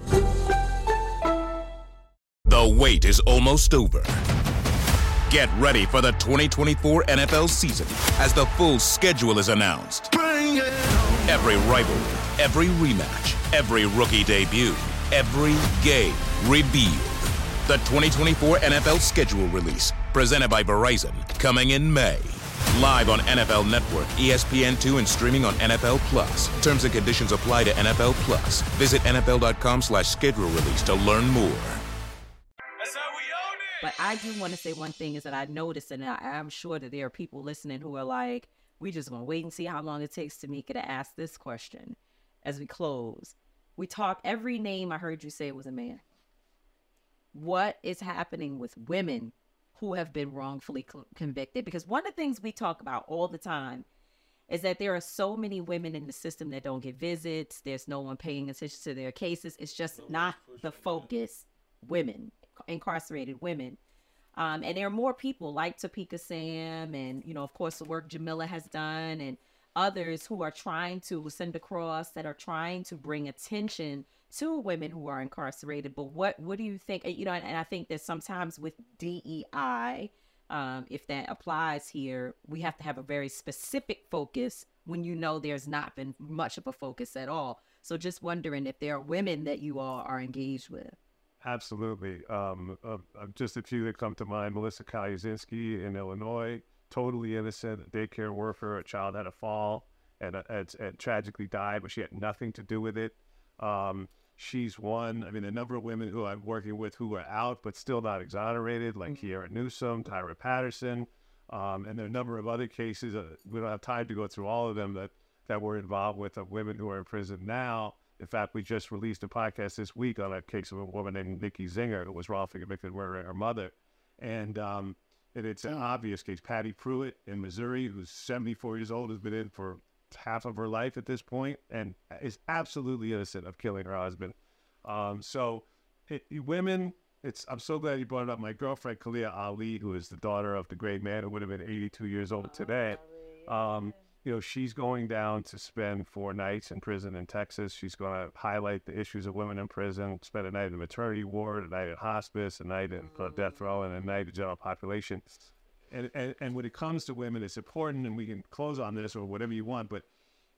Q: The wait is almost over. Get ready for the twenty twenty-four N F L season as the full schedule is announced. Every rivalry, every rematch, every rookie debut, every game revealed. The twenty twenty-four N F L schedule release, presented by Verizon, coming in May. Live on N F L Network, E S P N two, and streaming on N F L Plus. Terms and conditions apply to N F L Plus. Visit N F L dot com slash schedule release to learn more.
I: But I do want to say one thing is that I noticed, and I, I'm sure that there are people listening who are like, we just want to wait and see how long it takes Tamika to ask this question as we close. We talk, every name I heard you say was a man. What is happening with women who have been wrongfully co- convicted? Because one of the things we talk about all the time is that there are so many women in the system that don't get visits. There's no one paying attention to their cases. It's just not the focus. Women, incarcerated women. Um, and there are more people like Topeka Sam and, you know, of course, the work Jamila has done and others who are trying to, Lucinda Cross, that are trying to bring attention to women who are incarcerated. But what, what do you think? You know, and, and I think that sometimes with D E I, um, if that applies here, we have to have a very specific focus when you know there's not been much of a focus at all. So just wondering if there are women that you all are engaged with.
S: Absolutely. Um, uh, uh, just a few that come to mind. Melissa Kalyazinski in Illinois, totally innocent, a daycare worker. A child had a fall and, uh, and, and tragically died, but she had nothing to do with it. Um, she's one. I mean, a number of women who I'm working with who are out but still not exonerated, like mm-hmm. Kiara Newsom, Tyra Patterson, um, and there are a number of other cases. Uh, we don't have time to go through all of them that, that we're involved with of women who are in prison now. In fact, we just released a podcast this week on a case of a woman named Nikki Zinger who was wrongfully convicted of murdering her mother. And, um, and it's an obvious case. Patty Pruitt in Missouri, who's seventy-four years old, has been in for half of her life at this point and is absolutely innocent of killing her husband. Um, so it, women, it's I'm so glad you brought it up. My girlfriend, Kalia Ali, who is the daughter of the great man who would have been eighty-two years old today, um, you know, she's going down to spend four nights in prison in Texas. She's going to highlight the issues of women in prison, spend a night in the maternity ward, a night in hospice, a night in uh, death row, and a night in general population. And, and and when it comes to women, it's important, and we can close on this or whatever you want, but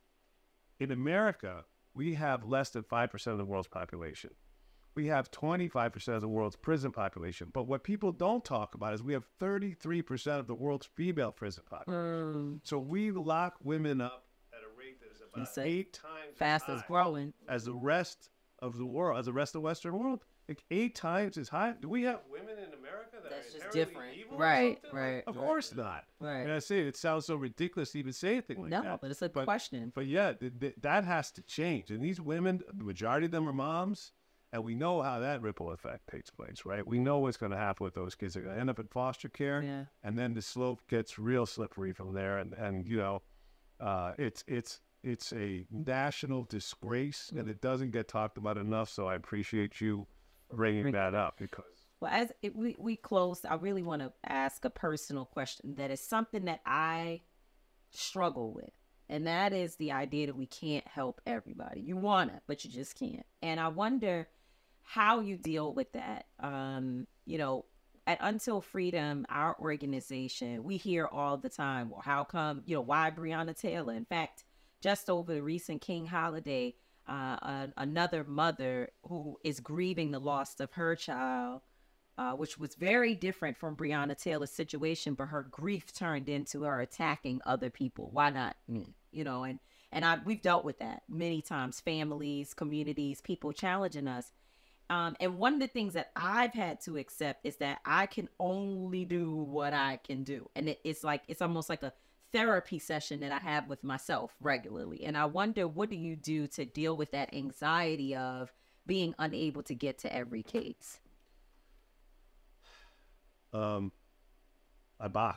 S: in America, we have less than five percent of the world's population. We have twenty-five percent of the world's prison population. But what people don't talk about is we have thirty-three percent of the world's female prison population. Mm. So we lock women up at a rate that is about eight times
I: fastest growing
S: as the rest of the world, as the rest of the Western world. Like eight times as high. Do we have women in America that
I: That's
S: are
I: just different?
S: Right,
I: right.
S: Of course not.
I: Right.
S: And I say it sounds so ridiculous to even say anything like
I: no,
S: that.
I: No, but it's a
S: but,
I: question.
S: But yeah, th- th- that has to change. And these women, the majority of them are moms, and we know how that ripple effect takes place, right? We know what's going to happen with those kids. They're going to end up in foster care,
I: yeah.
S: and then the slope gets real slippery from there. And, and you know, uh, it's it's it's a national disgrace, and it doesn't get talked about enough. So I appreciate you bringing that up because.
I: Well, as it, we, we close, I really want to ask a personal question that is something that I struggle with. And that is the idea that we can't help everybody. You want to, but you just can't. And I wonder how you deal with that. Um, you know, at Until Freedom, our organization, we hear all the time, well, how come, you know, why Breonna Taylor? In fact, just over the recent King holiday, uh, uh, another mother who is grieving the loss of her child, Uh, which was very different from Breonna Taylor's situation, but her grief turned into her attacking other people. Why not me? You know, and and I we've dealt with that many times, families, communities, people challenging us. Um, and one of the things that I've had to accept is that I can only do what I can do. And it, it's like, it's almost like a therapy session that I have with myself regularly. And I wonder, what do you do to deal with that anxiety of being unable to get to every case?
S: Um, I box.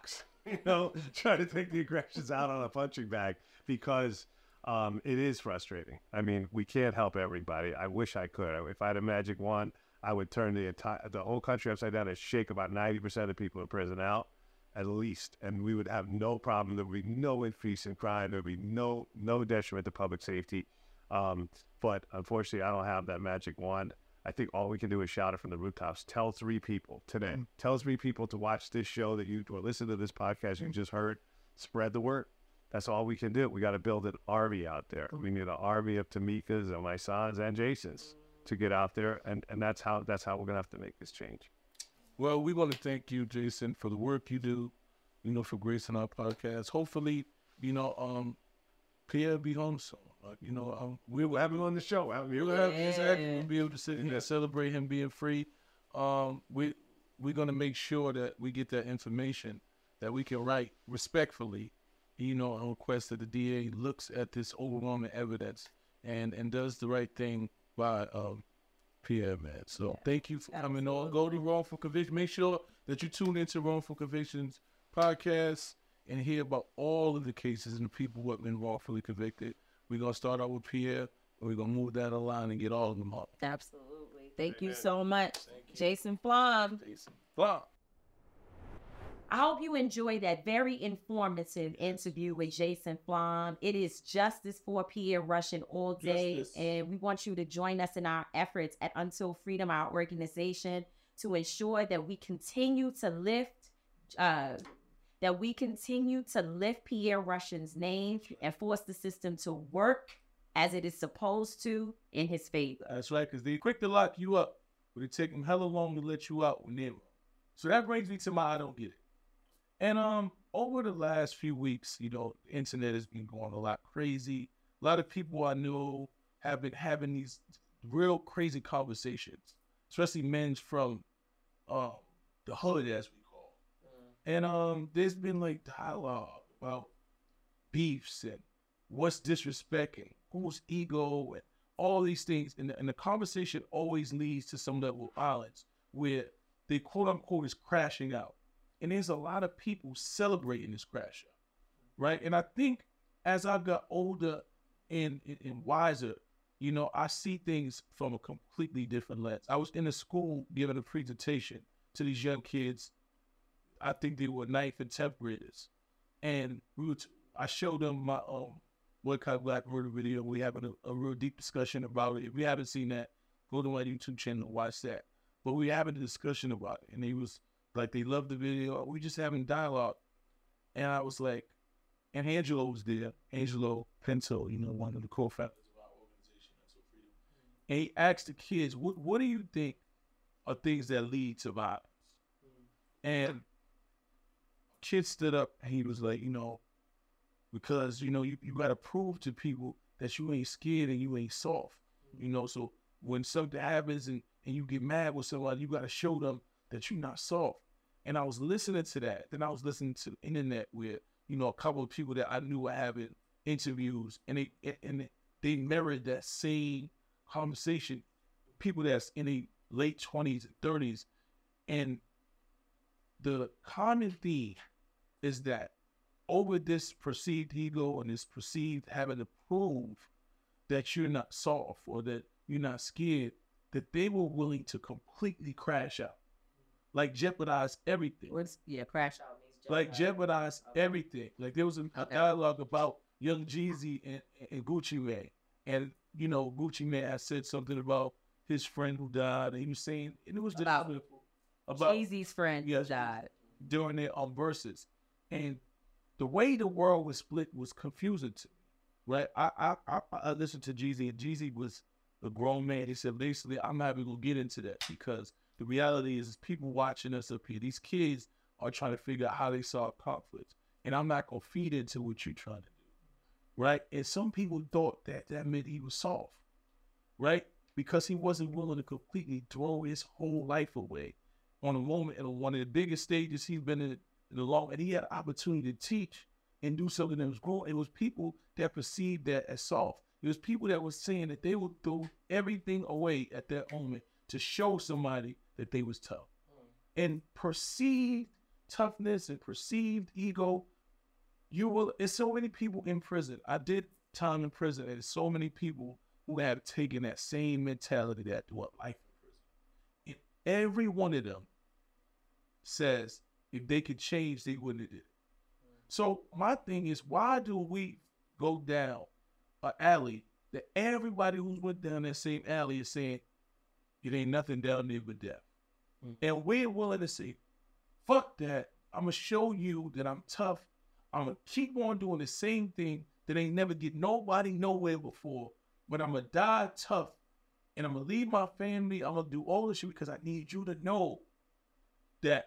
S: you know, trying to take the aggressions out on a punching bag because um, it is frustrating. I mean, we can't help everybody. I wish I could. If I had a magic wand, I would turn the entire, the whole country upside down and shake about ninety percent of people in prison out, at least, and we would have no problem. There would be no increase in crime. There would be no no detriment to public safety. Um, but unfortunately, I don't have that magic wand. I think all we can do is shout it from the rooftops. Tell three people today. Mm-hmm. Tell three people to watch this show that you or listen to this podcast you just heard. Spread the word. That's all we can do. We got to build an army out there. We need an army of Tamikas and my sons and Jasons to get out there, and, and that's how that's how we're gonna have to make this change.
J: Well, we want to thank you, Jason, for the work you do, you know, for gracing our podcast. Hopefully, you know, um, Pierre be home soon. Uh, you know, um, we will have him on the show. We'll have exactly, we'll be able to sit and celebrate him being free. Um, we we're gonna make sure that we get that information that we can write respectfully, you know, on request that the D A looks at this overwhelming evidence and and does the right thing by um, Pierre, man. So yeah, thank you for coming on. Go to Wrongful Conviction. Make sure that you tune into Wrongful Convictions podcast and hear about all of the cases and the people who have been wrongfully convicted. We're going to start out with Pierre, and we're going to move that along and get all of them up.
I: Absolutely. Thank Amen. you so much, you. Jason Flom.
J: Jason Flom.
I: I hope you enjoyed that very informative interview with Jason Flom. It is Justice for Pierre Russian all day, Justice. And we want you to join us in our efforts at Until Freedom, our organization, to ensure that we continue to lift, uh, that we continue to lift Pierre Russian's name and force the system to work as it is supposed to in his favor.
J: That's right, because they're quick to lock you up, but it take them hella long to let you out when they're wrong. So that brings me to my I don't get it. And um, over the last few weeks, you know, the internet has been going a lot crazy. A lot of people I know have been having these real crazy conversations, especially men from um, the hood, as we call it. And um, there's been like dialogue about beefs and what's disrespecting, whose ego, and all these things. And the, and the conversation always leads to some level of violence where the quote unquote is crashing out. And there's a lot of people celebrating this crash out, right? And I think as I got older and, and, and wiser, you know, I see things from a completely different lens. I was in a school giving a presentation to these young kids. I think they were ninth and tenth graders. And we were t- I showed them my um, Boycott Black Murder video. We having a, a real deep discussion about it. If you haven't seen that, go to my YouTube channel and watch that. But we having a discussion about it. And they was like, they loved the video. We just having dialogue. And I was like, and Angelo was there. Angelo Pinto, you know, one of the co-founders of our organization, Until Freedom. And he asked the kids, what, what do you think are things that lead to violence? And kid stood up and he was like, you know, because, you know, you, you got to prove to people that you ain't scared and you ain't soft. You know, so when something happens and, and you get mad with somebody, you got to show them that you're not soft. And I was listening to that. Then I was listening to the internet where, you know, a couple of people that I knew were having interviews, and they and they mirrored that same conversation. People that's in the late twenties and thirties. And the common theme is that over this perceived ego and this perceived having to prove that you're not soft or that you're not scared, that they were willing to completely crash out. Like jeopardize everything.
I: What's, yeah, crash out means jeopardize.
J: Like jeopardize okay. everything. Like there was a, a dialogue about Young Jeezy and, and Gucci Mane. And, you know, Gucci Mane had said something about his friend who died. And he was saying, and it was
I: about,
J: just about
I: Jeezy's friend
J: yes,
I: who died.
J: During their um, verses. And the way the world was split was confusing to me. Right? I I, I, I listened to Jeezy, and Jeezy was a grown man. He said, basically, I'm not even going to get into that because the reality is, is people watching us up here. These kids are trying to figure out how they solve conflicts. And I'm not going to feed into what you're trying to do. Right? And some people thought that that meant he was soft. Right? Because he wasn't willing to completely throw his whole life away on a moment and on one of the biggest stages he's been in, in a long, and he had an opportunity to teach and do something that was growing. It was people that perceived that as soft. It was people that were saying that they would throw everything away at that moment to show somebody that they was tough. Mm. And perceived toughness and perceived ego, you will, it's so many people in prison. I did time in prison, and there's so many people who have taken that same mentality that what life in prison. And every one of them says if they could change, they wouldn't have did it. So my thing is, why do we go down an alley that everybody who's went down that same alley is saying it ain't nothing down there but death? Mm-hmm. And we're willing to say, fuck that. I'm going to show you that I'm tough. I'm going to keep on doing the same thing that ain't never get nobody nowhere before. But I'm going to die tough. And I'm going to leave my family. I'm going to do all this shit because I need you to know that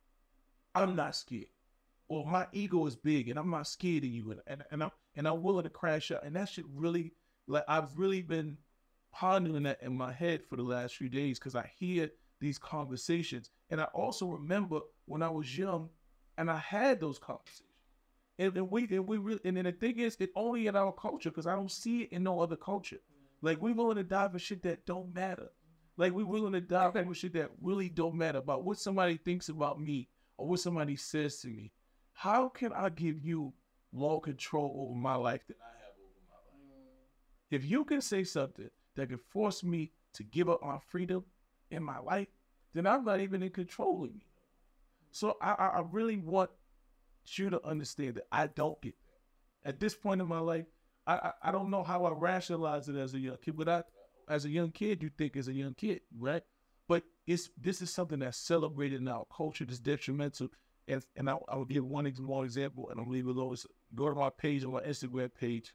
J: I'm not scared. Or my ego is big and I'm not scared of you. And, and, and, I'm, and I'm willing to crash out. And that shit really, like, I've really been pondering that in my head for the last few days because I hear these conversations. And I also remember when I was young and I had those conversations. And, and we, and we really, and then the thing is, it's only in our culture because I don't see it in no other culture. Like, we willing to die for shit that don't matter. Like, we willing to die for shit that really don't matter about what somebody thinks about me or what somebody says to me. How can I give you more control over my life than I have over my life? If you can say something that can force me to give up my freedom in my life, then I'm not even in control of you. So I, I really want you to understand that I don't get that. At this point in my life, I, I, I don't know how I rationalize it as a young kid, but I, as a young kid, you think as a young kid, right? But it's this is something that's celebrated in our culture, that's detrimental. And, and I, I will give one more example, and I'll leave it alone. Go to my page on my Instagram page.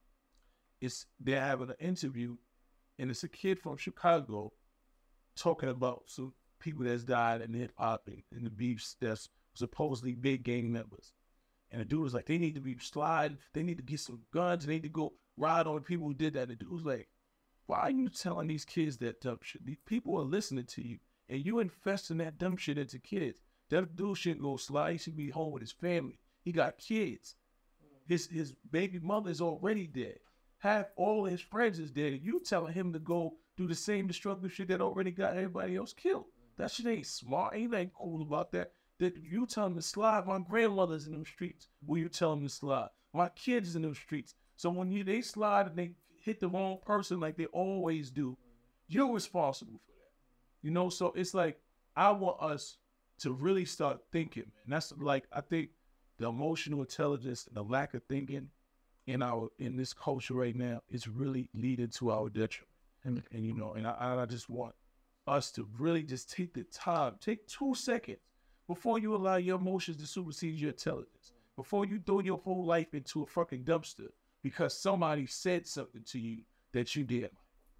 J: It's they're having an interview, and it's a kid from Chicago talking about some people that's died in hip hop and, and the beefs that's supposedly big gang members. And the dude was like, they need to be sliding, they need to get some guns, they need to go ride on the people who did that. And the dude was like, why are you telling these kids that dumb shit? These people are listening to you, and you infesting that dumb shit into kids. That dude shouldn't go slide. He should be home with his family. He got kids. His his baby mother is already dead. Half all his friends is dead. You telling him to go do the same destructive shit that already got everybody else killed. That shit ain't smart. Ain't nothing cool about that. That you tell him to slide. My grandmother's in them streets. Will you tell him to slide? My kids in them streets. So when you they slide and they hit the wrong person like they always do, you're responsible for that. You know, so it's like I want us to really start thinking, man. That's like, I think the emotional intelligence and the lack of thinking in our, in this culture right now is really leading to our detriment. And, and you know, and I, I just want us to really just take the time, take two seconds before you allow your emotions to supersede your intelligence, before you throw your whole life into a fucking dumpster because somebody said something to you that you did.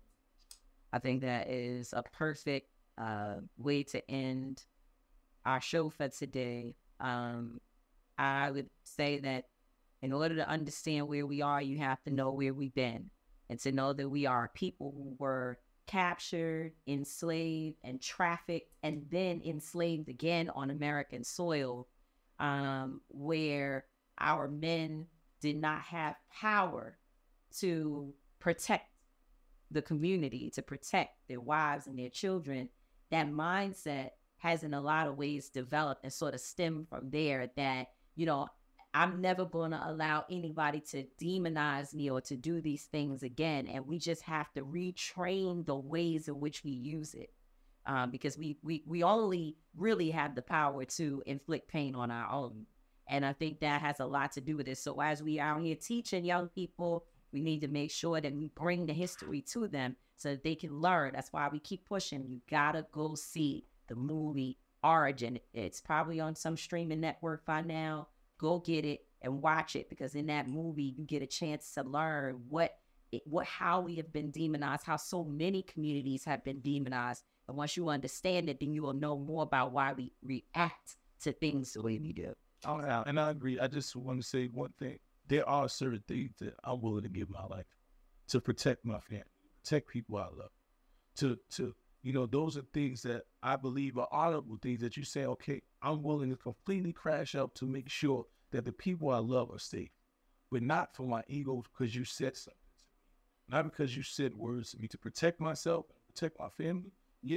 I: I think that is a perfect uh, way to end our show for today. Um, I would say that in order to understand where we are, you have to know where we've been, and to know that we are people who were captured, enslaved, and trafficked, and then enslaved again on American soil, um, where our men did not have power to protect the community, to protect their wives and their children. That mindset has in a lot of ways developed and sort of stemmed from there, that, you know, I'm never going to allow anybody to demonize me or to do these things again. And we just have to retrain the ways in which we use it, um, because we, we, we only really have the power to inflict pain on our own. And I think that has a lot to do with it. So as we out here teaching young people, we need to make sure that we bring the history to them so that they can learn. That's why we keep pushing. You got to go see the movie Origin. It's probably on some streaming network by now. Go get it and watch it, because in that movie you get a chance to learn what it, what how we have been demonized, how so many communities have been demonized. And once you understand it, then you will know more about why we react to things the way we do.
J: Oh, and I agree. I just want to say one thing. There are certain things that I'm willing to give my life to protect my family, protect people I love, to to You know, those are things that I believe are honorable things that you say, okay, I'm willing to completely crash out to make sure that the people I love are safe, but not for my ego, because you said something to me, not because you said words to me, to protect myself, protect my family. Yeah,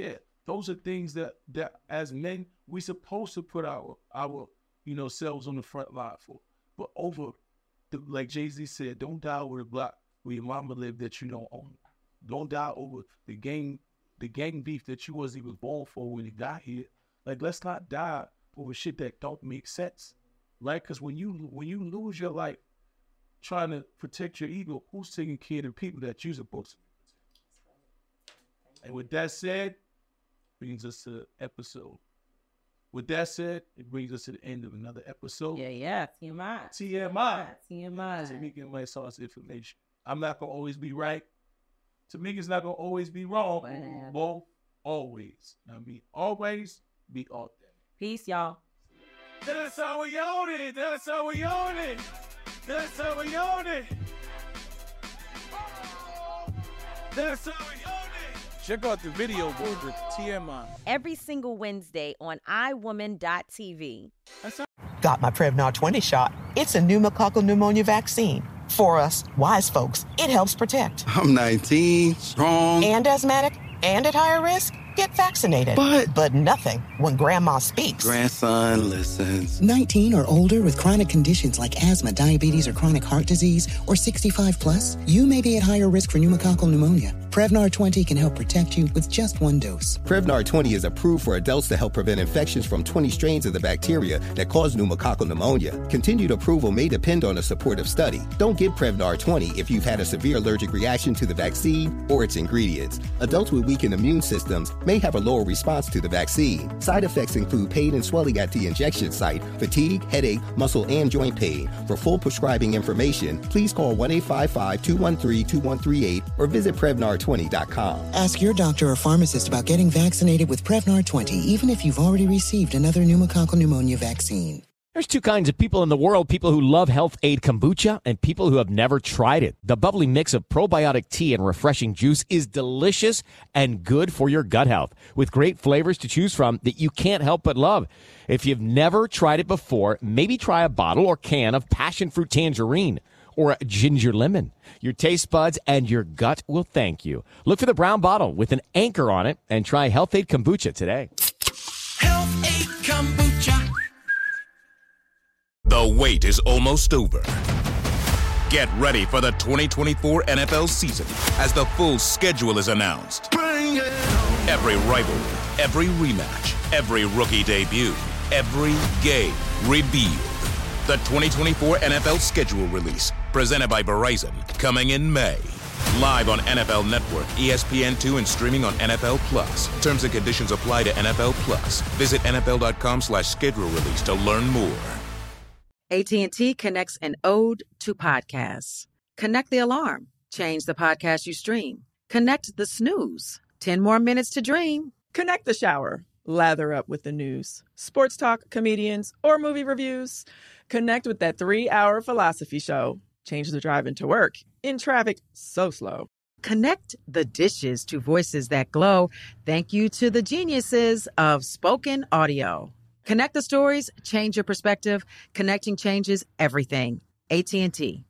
J: Those are things that, that as men, we supposed to put our, our, you know, selves on the front line for. But over, the, like Jay-Z said, don't die over the block where your mama lived that you don't own. Don't die over the gang, the gang beef that you wasn't even born for when you got here. Like, let's not die over shit that don't make sense, right? Because when you when you lose your life trying to protect your ego, who's taking care of the people that you're supposed to protect? And with that said, brings us to the episode. With that said, it brings us to the end of another episode.
I: Yeah, yeah. T M I.
J: T M I.
I: T M I.
J: Tamika my source information. I'm not gonna always be right. Tamika's not gonna always be wrong.
I: Man.
J: Both, always. I mean, always be authentic.
I: Peace, y'all.
J: That's how we own it. That's how we own it. That's how we own it. That's how we own it.
T: Check out the video board with T M I.
R: Every single Wednesday on i woman dot t v.
C: Got my Prevnar twenty shot. It's a pneumococcal pneumonia vaccine. For us, wise folks, it helps protect.
D: I'm nineteen, strong.
C: And asthmatic, and at higher risk. Get vaccinated.
D: But...
C: But nothing when grandma speaks.
D: Grandson listens.
E: nineteen or older with chronic conditions like asthma, diabetes, or chronic heart disease, or sixty-five plus, you may be at higher risk for pneumococcal pneumonia. Prevnar twenty can help protect you with just one dose.
F: Prevnar twenty is approved for adults to help prevent infections from twenty strains of the bacteria that cause pneumococcal pneumonia. Continued approval may depend on a supportive study. Don't get Prevnar twenty if you've had a severe allergic reaction to the vaccine or its ingredients. Adults with weakened immune systems may have a lower response to the vaccine. Side effects include pain and swelling at the injection site, fatigue, headache, muscle, and joint pain. For full prescribing information, please call one eight five five, two one three, two one three eight or visit Prevnar twenty dot com.
E: Ask your doctor or pharmacist about getting vaccinated with Prevnar twenty, even if you've already received another pneumococcal pneumonia vaccine.
M: There's two kinds of people in the world, people who love Health Aid Kombucha and people who have never tried it. The bubbly mix of probiotic tea and refreshing juice is delicious and good for your gut health, with great flavors to choose from that you can't help but love. If you've never tried it before, maybe try a bottle or can of passion fruit tangerine or a ginger lemon. Your taste buds and your gut will thank you. Look for the brown bottle with an anchor on it and try Health Aid Kombucha today.
N: Health Aid Kombucha.
Q: The wait is almost over. Get ready for the twenty twenty-four N F L season as the full schedule is announced.
N: Bring it on.
Q: Every rivalry, every rematch, every rookie debut, every game revealed. The twenty twenty-four N F L schedule release, presented by Verizon, coming in May. Live on N F L Network, E S P N two, and streaming on N F L Plus. Terms and conditions apply to N F L Plus. Visit N F L dot com slash schedule release to learn more.
O: A T and T connects an ode to podcasts. Connect the alarm. Change the podcast you stream. Connect the snooze. ten more minutes to dream.
P: Connect the shower. Lather up with the news, sports talk, comedians, or movie reviews. Connect with that three-hour philosophy show. Change the drive into work in traffic so slow.
O: Connect the dishes to voices that glow. Thank you to the geniuses of spoken audio. Connect the stories, change your perspective. Connecting changes everything. A T and T.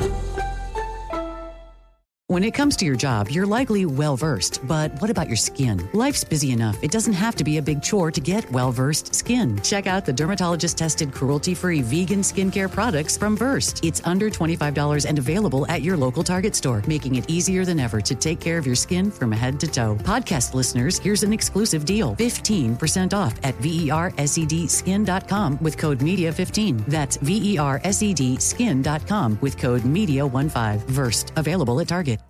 U: When it comes to your job, you're likely well-versed, but what about your skin? Life's busy enough. It doesn't have to be a big chore to get well-versed skin. Check out the dermatologist-tested, cruelty-free vegan skincare products from Versed. It's under twenty-five dollars and available at your local Target store, making it easier than ever to take care of your skin from head to toe. Podcast listeners, here's an exclusive deal. fifteen percent off at V E R S E D skin dot com with code media fifteen. That's V E R S E D skin dot com with code media fifteen. Versed. Available at Target.